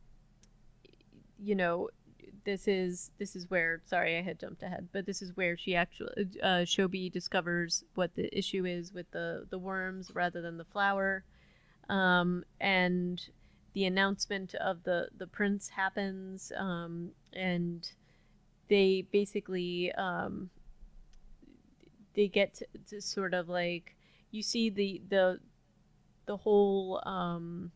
you know, this is this is where, sorry, I had jumped ahead, but this is where she actually, uh, Shobi discovers what the issue is with the, the worms rather than the flower. Um, and the announcement of the, the prince happens, um, and they basically, um, they get to, to sort of like, you see the, the, the whole, um,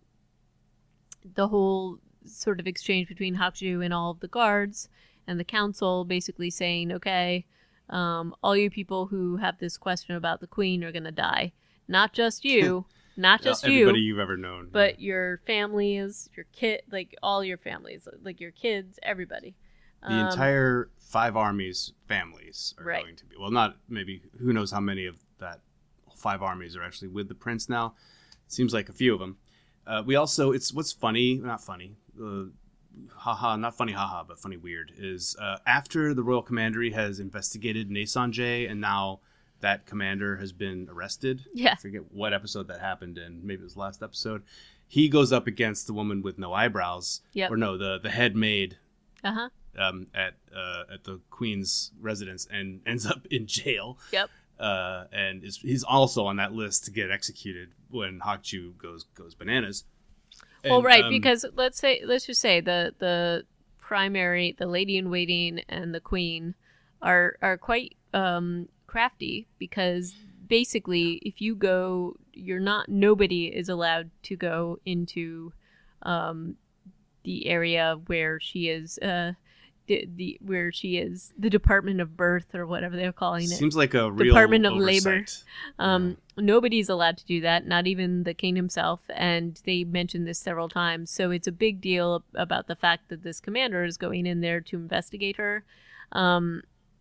the whole, sort of exchange between Hak-ju and all of the guards and the council, basically saying, okay, um, all you people who have this question about the queen are going to die. Not just you, not just everybody you. Everybody you've ever known. But yeah. Your families, your kid, like all your families, like your kids, everybody. The um, entire five armies families are right. going to be, well, not maybe, who knows how many of that five armies are actually with the prince now. Seems like a few of them. Uh, we also, it's what's funny, not funny, uh, haha, not funny haha, but funny weird, is uh, after the Royal Commandery has investigated Naesanjae and now that commander has been arrested. Yeah. I forget what episode that happened in, maybe it was last episode. He goes up against the woman with no eyebrows. Yep. Or no, the, the head maid uh-huh. um, at uh, at the queen's residence and ends up in jail. Yep. Uh, and is, he's also on that list to get executed when Hak-ju goes goes bananas. And, well, right, um, because let's say let's just say the the primary, the lady in waiting, and the queen are are quite um, crafty because basically, if you go, you're not. Nobody is allowed to go into um, the area where she is. Uh, The, the where she is, the Department of Birth or whatever they're calling it. Seems like a real Department of oversight. Labor. Um, yeah. Nobody's allowed to do that, not even the king himself, and they mentioned this several times. So it's a big deal about the fact that this commander is going in there to investigate her, um,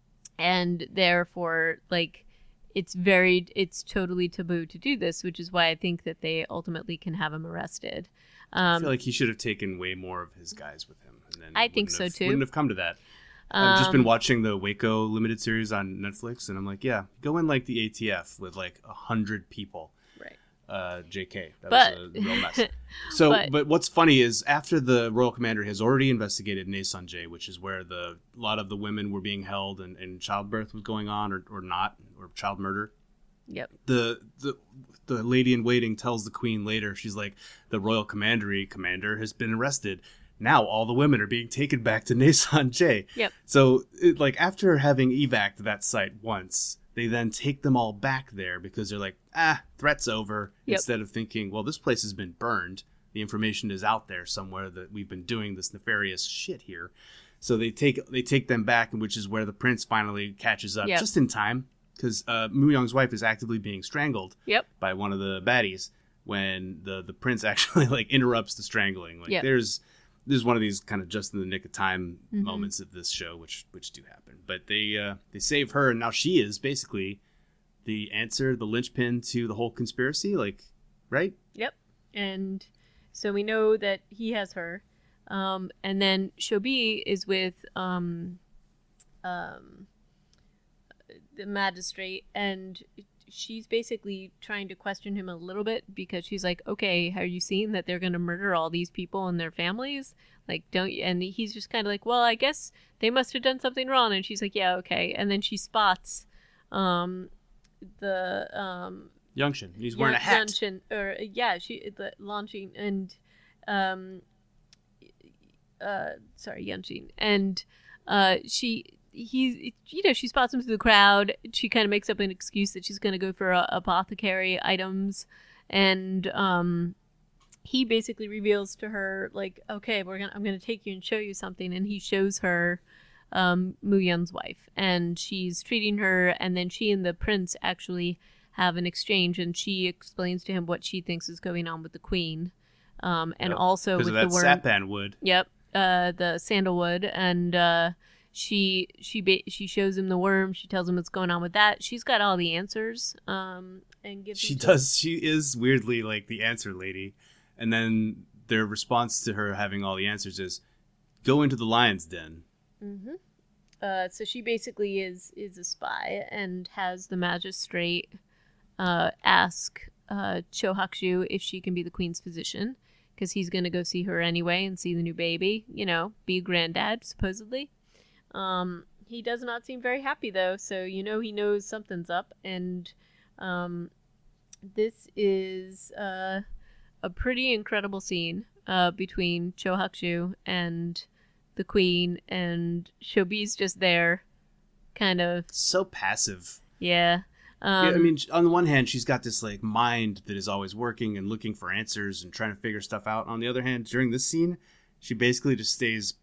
and therefore, like, it's very, it's totally taboo to do this, which is why I think that they ultimately can have him arrested. Um, I feel like he should have taken way more of his guys with him. And then I think so have, too. Wouldn't have come to that. Um, I've just been watching the Waco limited series on Netflix, and I'm like, yeah, go in like the A T F with like a hundred people. Right. Uh, J K. That but, was a real mess. So, but, but what's funny is after the Royal Commander has already investigated Naesanjae, which is where the a lot of the women were being held and, and childbirth was going on, or, or not, or child murder. Yep. The the the lady in waiting tells the queen later, she's like, the Royal Commandery commander has been arrested. Now all the women are being taken back to Naesanjae. Yep. So, it, like, after having evac'd that site once, they then take them all back there because they're like, ah, threat's over. Yep. Instead of thinking, well, this place has been burned. The information is out there somewhere that we've been doing this nefarious shit here. So they take they take them back, which is where the prince finally catches up, Yep. just in time, because uh, Mu Young's wife is actively being strangled Yep. by one of the baddies when the the prince actually like interrupts the strangling. Like Yep. there's there's one of these kind of just in the nick of time Mhm. moments of this show, which which do happen. But they uh, they save her, and now she is basically the answer, the linchpin to the whole conspiracy. Like, right? Yep. And so we know that he has her. Um, and then Shobi is with um, um, the magistrate, and she's basically trying to question him a little bit because she's like, okay, have you seen that they're going to murder all these people and their families? Like, don't you? And he's just kind of like, well, I guess they must have done something wrong. And she's like, yeah, okay. And then she spots um, the um, Youngshin. He's wearing a hat. Yunshin, or yeah, she the launching and um, uh, sorry, Yunshin, and uh, she he's you know she spots him through the crowd. She kind of makes up an excuse that she's going to go for uh, apothecary items, and um, he basically reveals to her like, okay, we're gonna I'm gonna take you and show you something, and he shows her um, Mu Yun's wife, and she's treating her, and then she and the prince actually have an exchange, and she explains to him what she thinks is going on with the queen, um, and Yep. also with Because of the that worm. sapan wood. Yep, uh, the sandalwood, and uh, she she ba- she shows him the worm. She tells him what's going on with that. She's got all the answers, um, and gives. She him to- does. She is weirdly like the answer lady, and then their response to her having all the answers is, "Go into the lion's den." Mhm. Uh, so she basically is is a spy and has the magistrate uh, ask uh, Cho Hakushu if she can be the queen's physician, because he's going to go see her anyway and see the new baby, you know, be a granddad, supposedly. Um, he does not seem very happy, though, so you know he knows something's up, and um, this is uh, a pretty incredible scene uh, between Cho Hakushu and the queen, and Shobi's just there, kind of, So passive. yeah. Um, yeah, I mean, on the one hand, she's got this like mind that is always working and looking for answers and trying to figure stuff out. On the other hand, during this scene, she basically just stays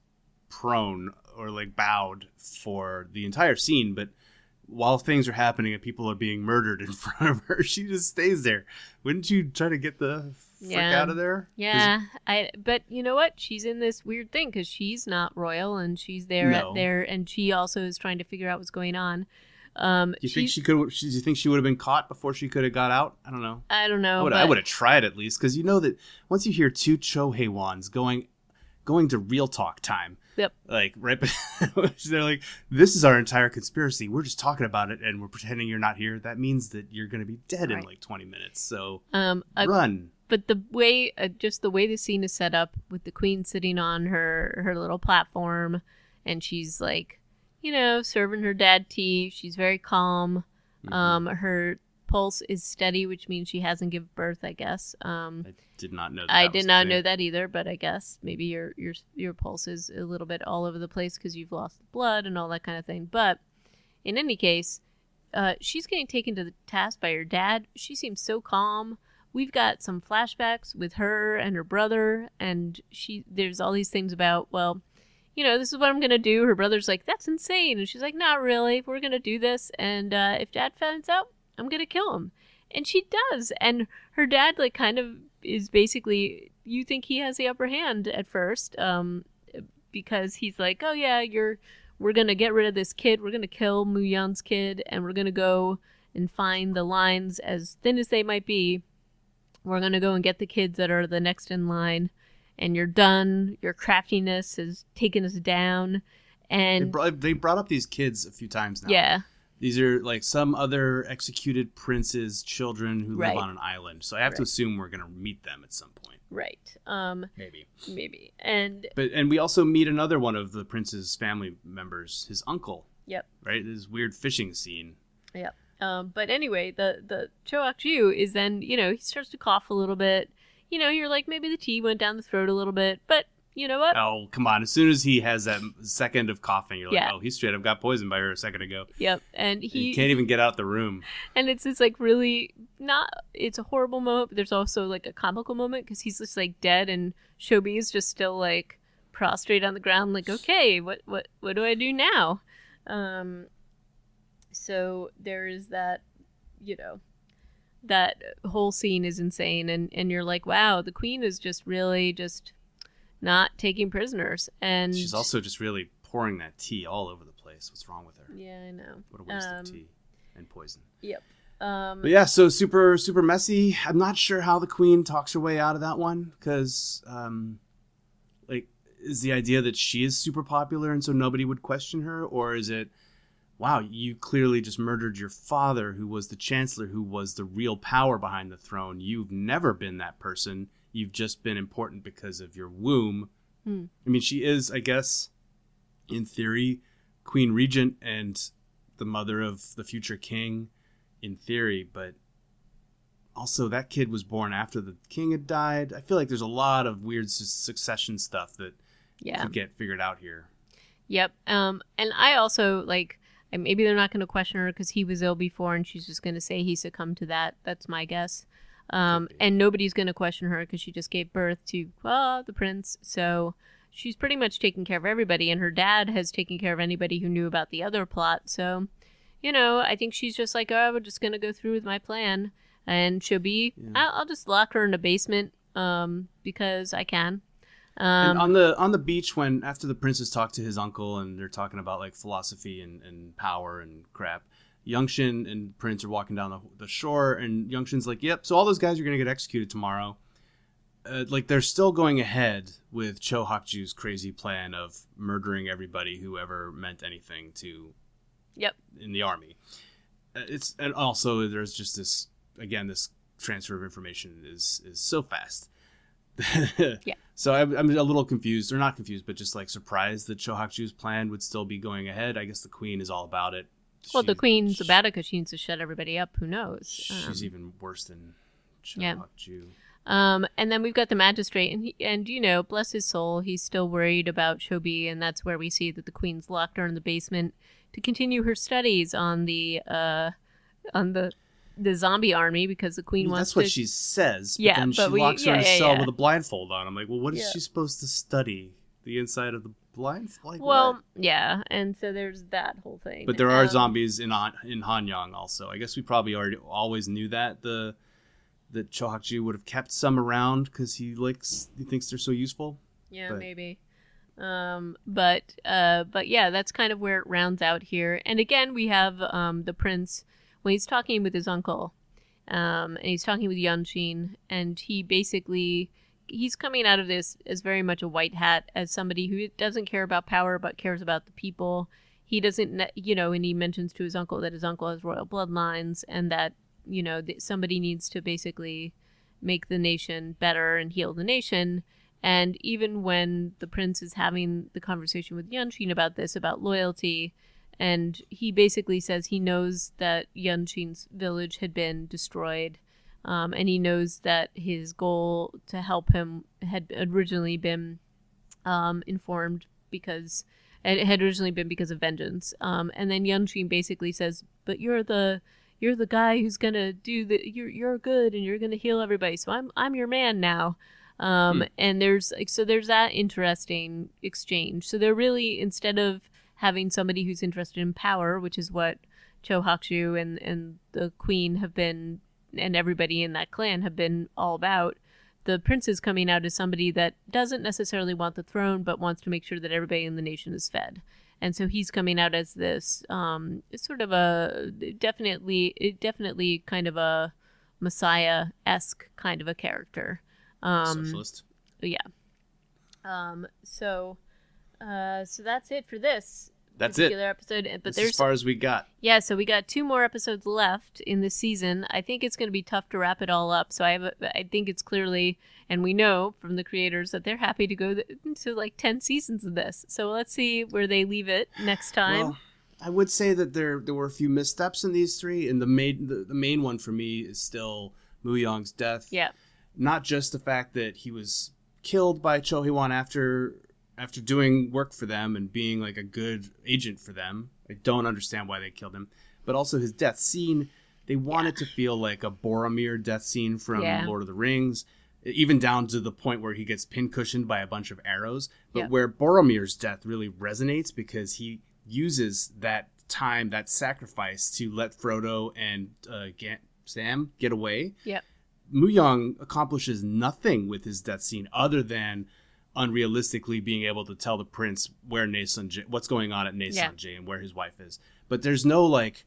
prone or like bowed for the entire scene. But while things are happening and people are being murdered in front of her, she just stays there. Wouldn't you try to get the frick Yeah. out of there? 'Cause Yeah, I. But you know what? She's in this weird thing because she's not royal, and she's there No. at there, and she also is trying to figure out what's going on. Um, Do you think she's- she could? Do you think she would have been caught before she could have got out? I don't know. I don't know. I would, but I would have tried at least, because you know that once you hear two Chohei-wans going, going to real talk time, Yep. like right, they're like, "This is our entire conspiracy. We're just talking about it, and we're pretending you're not here. That means that you're going to be dead in Right. like twenty minutes. So Um, I, run." but the way, uh, just the way the scene is set up with the queen sitting on her her little platform, and she's like, you know, serving her dad tea. She's very calm. Mhm. Um, her pulse is steady, which means she hasn't given birth, I guess. Um, I did not know. That I that did was a not thing. know that either, but I guess maybe your your your pulse is a little bit all over the place because you've lost the blood and all that kind of thing. But in any case, uh, she's getting taken to the task by her dad. She seems so calm. We've got some flashbacks with her and her brother, and she there's all these things about, well, you know, this is what I'm gonna do. Her brother's like, that's insane, and she's like, not really. We're gonna do this, and uh, if Dad finds out, I'm gonna kill him. And she does, and her dad like kind of is basically, you think he has the upper hand at first, um, because he's like, oh yeah, you're we're gonna get rid of this kid. We're gonna kill Mu Yan's kid, and we're gonna go and find the lines, as thin as they might be. We're gonna go and get the kids that are the next in line. And you're done. Your craftiness has taken us down. They And brought, they brought up these kids a few times now. yeah, These are like some other executed prince's children who Right. live on an island. So I have to Right. assume we're going to meet them at some point. right. Um, Maybe. maybe. And But and we also meet another one of the prince's family members, his uncle. yep, Right? This weird fishing scene. yep. Um, but anyway, the the Cho Ak-ju is then, you know, he starts to cough a little bit. You know, you're like, maybe the tea went down the throat a little bit, but you know what? Oh, come on. As soon as he has that second of coughing, you're like, Yeah. oh, he straight up got poisoned by her a second ago. Yep. And He he can't even get out the room. and it's this like really not. It's a horrible moment, but there's also like a comical moment because he's just like dead, and Shobi is just still like prostrate on the ground, like, okay, what what what do I do now? Um, so there is that, you know, that whole scene is insane, and and you're like, wow, the queen is just really just not taking prisoners, and she's also just really pouring that tea all over the place. What's wrong with her? Yeah, I know. What a waste um, of tea and poison. Yep. Um, but yeah, so super, super messy. I'm not sure how the queen talks her way out of that one, because, um, like, is the idea that she is super popular and so nobody would question her? Or is it, wow, you clearly just murdered your father, who was the chancellor, who was the real power behind the throne. You've never been that person. You've just been important because of your womb. hmm. I mean, she is, I guess, in theory, queen regent and the mother of the future king. In theory, but also that kid was born after the king had died. I feel like there's a lot of weird su- succession stuff that Yeah. could get figured out here. Yep. Um, and I also, like, maybe they're not going to question her because he was ill before and she's just going to say he succumbed to that. That's my guess. Um, and nobody's going to question her because she just gave birth to uh, the prince. So she's pretty much taking care of everybody. And her dad has taken care of anybody who knew about the other plot. So, you know, I think she's just like, oh, we're just going to go through with my plan. And she'll be, Yeah. I'll, I'll just lock her in a basement um, because I can. Um, And on the on the beach, when after the princes talk to his uncle and they're talking about like philosophy and, and power and crap, Youngshin and Prince are walking down the, the shore, and Youngshin's like, "Yep, so all those guys are gonna get executed tomorrow." Uh, like they're still going ahead with Cho Hakju's crazy plan of murdering everybody who ever meant anything to. Yep. In the army. Uh, It's and also there's just this again this transfer of information is is so fast. Yeah. So I'm, I'm a little confused, or not confused, but just like surprised that Cho Hakju's plan would still be going ahead. I guess the queen is all about it. Well, the She- queen's she- about it because she needs to shut everybody up. Who knows? She's Um, even worse than Cho yeah. Hakju. Um, and then we've got the magistrate, and he, and you know, bless his soul, he's still worried about Chobi, and that's where we see that the queen's locked her in the basement to continue her studies on the uh, on the the zombie army because the queen I mean, wants that's what to. she says. But Yeah, then but she we- locks her in yeah, a yeah, cell yeah. with a blindfold on. I'm like, well, what is Yeah. she supposed to study? The inside of the blindfold? Like, Well, what? yeah, and so there's that whole thing. But there are Um, zombies in Han, in Hanyang also. I guess we probably already always knew that the that Cho Hakju would have kept some around because he likes he thinks they're so useful. Yeah, but- maybe. Um, but uh, but yeah, that's kind of where it rounds out here. And again, we have um, the prince when he's talking with his uncle, um, and he's talking with Yunshin, and he basically he's coming out of this as very much a white hat, as somebody who doesn't care about power but cares about the people. He doesn't, ne- you know, and he mentions to his uncle that his uncle has royal bloodlines, and that you know that somebody needs to basically make the nation better and heal the nation. And even when the prince is having the conversation with Yunshin about this, about loyalty, and he basically says he knows that Yunshin's village had been destroyed, um, and he knows that his goal to help him had originally been um, informed because it had originally been because of vengeance. Um, and then Yunshin basically says, "But you're the you're the guy who's gonna do the you're you're good and you're gonna heal everybody. So I'm I'm your man now." Um, Hmm. And there's like so there's that interesting exchange. So they're really, instead of having somebody who's interested in power, which is what Cho Hakju and and the queen have been, and everybody in that clan have been all about, the prince is coming out as somebody that doesn't necessarily want the throne, but wants to make sure that everybody in the nation is fed. And so he's coming out as this um, sort of a definitely definitely kind of a Messiah-esque kind of a character. Um, Socialist. Yeah. Um. So, uh. So that's it for this That's it. particular episode. But That's there's as far as we got. yeah. So we got two more episodes left in this season. I think it's going to be tough to wrap it all up. So I have. A, I think it's clearly, and we know from the creators that they're happy to go th- to like ten seasons of this. So let's see where they leave it next time. Well, I would say that there there were a few missteps in these three, and the main the, the main one for me is still Mu Yong's death. yeah. Not just the fact that he was killed by Cho Hee-won after after doing work for them and being like a good agent for them. I don't understand why they killed him, but also his death scene. They wanted to feel like a Boromir death scene from Yeah. Lord of the Rings. even down to the point where he gets pincushioned by a bunch of arrows. But Yeah. where Boromir's death really resonates because he uses that time, that sacrifice, to let Frodo and uh, Ga- Sam get away. Yep. Muyang accomplishes nothing with his death scene other than unrealistically being able to tell the prince where Nason, what's going on at Nason Yeah. and where his wife is. But there's no like,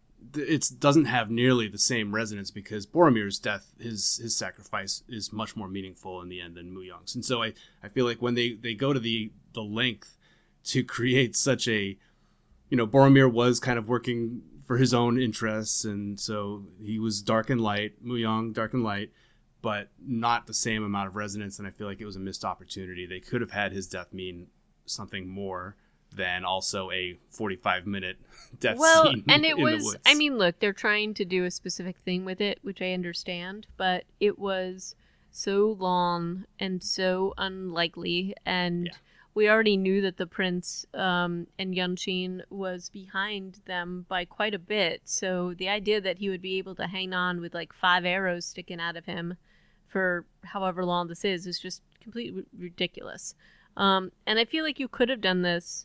it doesn't have nearly the same resonance because Boromir's death, his his sacrifice, is much more meaningful in the end than Muyang's. And so I, I feel like when they, they go to the, the length to create such a, you know, Boromir was kind of working for his own interests, and so he was dark and light, Muyang, dark and light, but not the same amount of resonance, and I feel like it was a missed opportunity. They could have had his death mean something more than also a forty-five minute death well, scene and it in the was, woods. I mean, look, they're trying to do a specific thing with it, which I understand, but it was so long and so unlikely, and Yeah. we already knew that the prince um, and Yunshin was behind them by quite a bit, so the idea that he would be able to hang on with like five arrows sticking out of him for however long this is is just completely ridiculous. Um, and I feel like you could have done this,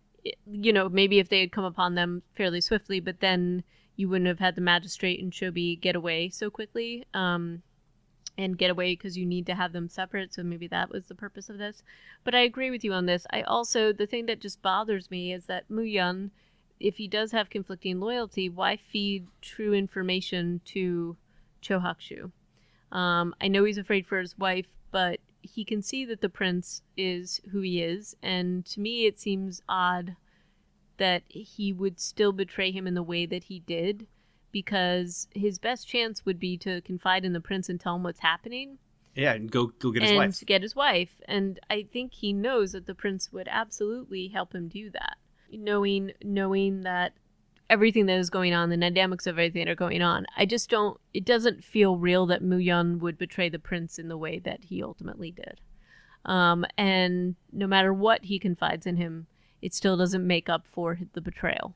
you know, maybe if they had come upon them fairly swiftly, but then you wouldn't have had the magistrate and Shobi get away so quickly, um, and get away because you need to have them separate, so maybe that was the purpose of this. But I agree with you on this. I also, the thing that just bothers me is that Muyang, if he does have conflicting loyalty, why feed true information to Chohakshu? Um, I know he's afraid for his wife, but he can see that the prince is who he is, and to me it seems odd that he would still betray him in the way that he did, because his best chance would be to confide in the prince and tell him what's happening. Yeah, and go go get his and wife. get his wife. And I think he knows that the prince would absolutely help him do that. Knowing knowing that everything that is going on, the dynamics of everything that are going on, I just don't, it doesn't feel real that Muyang would betray the prince in the way that he ultimately did. Um, and no matter what he confides in him, it still doesn't make up for the betrayal.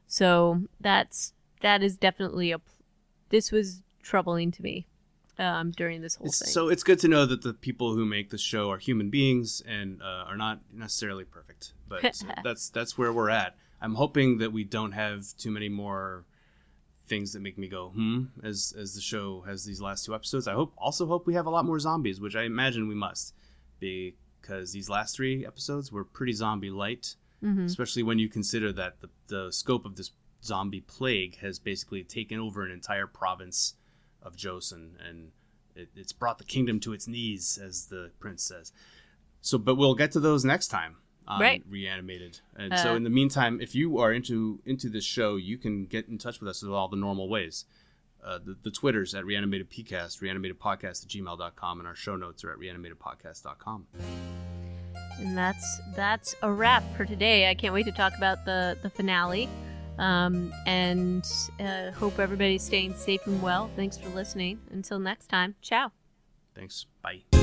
So that's, that is definitely a, this was troubling to me um, during this whole It's, thing. so it's good to know that the people who make the show are human beings and uh, are not necessarily perfect. But so that's that's where we're at. I'm hoping that we don't have too many more things that make me go hmm as as the show has these last two episodes. I hope also hope we have a lot more zombies, which I imagine we must, because these last three episodes were pretty zombie light, mm-hmm. especially when you consider that the the scope of this zombie plague has basically taken over an entire province of Joseon, and it, it's brought the kingdom to its knees, as the prince says. So, but we'll get to those next time on Right. Reanimated. And Uh, so in the meantime, if you are into into this show, you can get in touch with us with all the normal ways. Uh, the, the Twitters at Reanimated Pcast, reanimatedpodcast at gmail dot com, and our show notes are at reanimated podcast dot com. And that's that's a wrap for today. I can't wait to talk about the, the finale. Um, and uh, hope everybody's staying safe and well. Thanks for listening. Until next time, ciao. Thanks. Bye.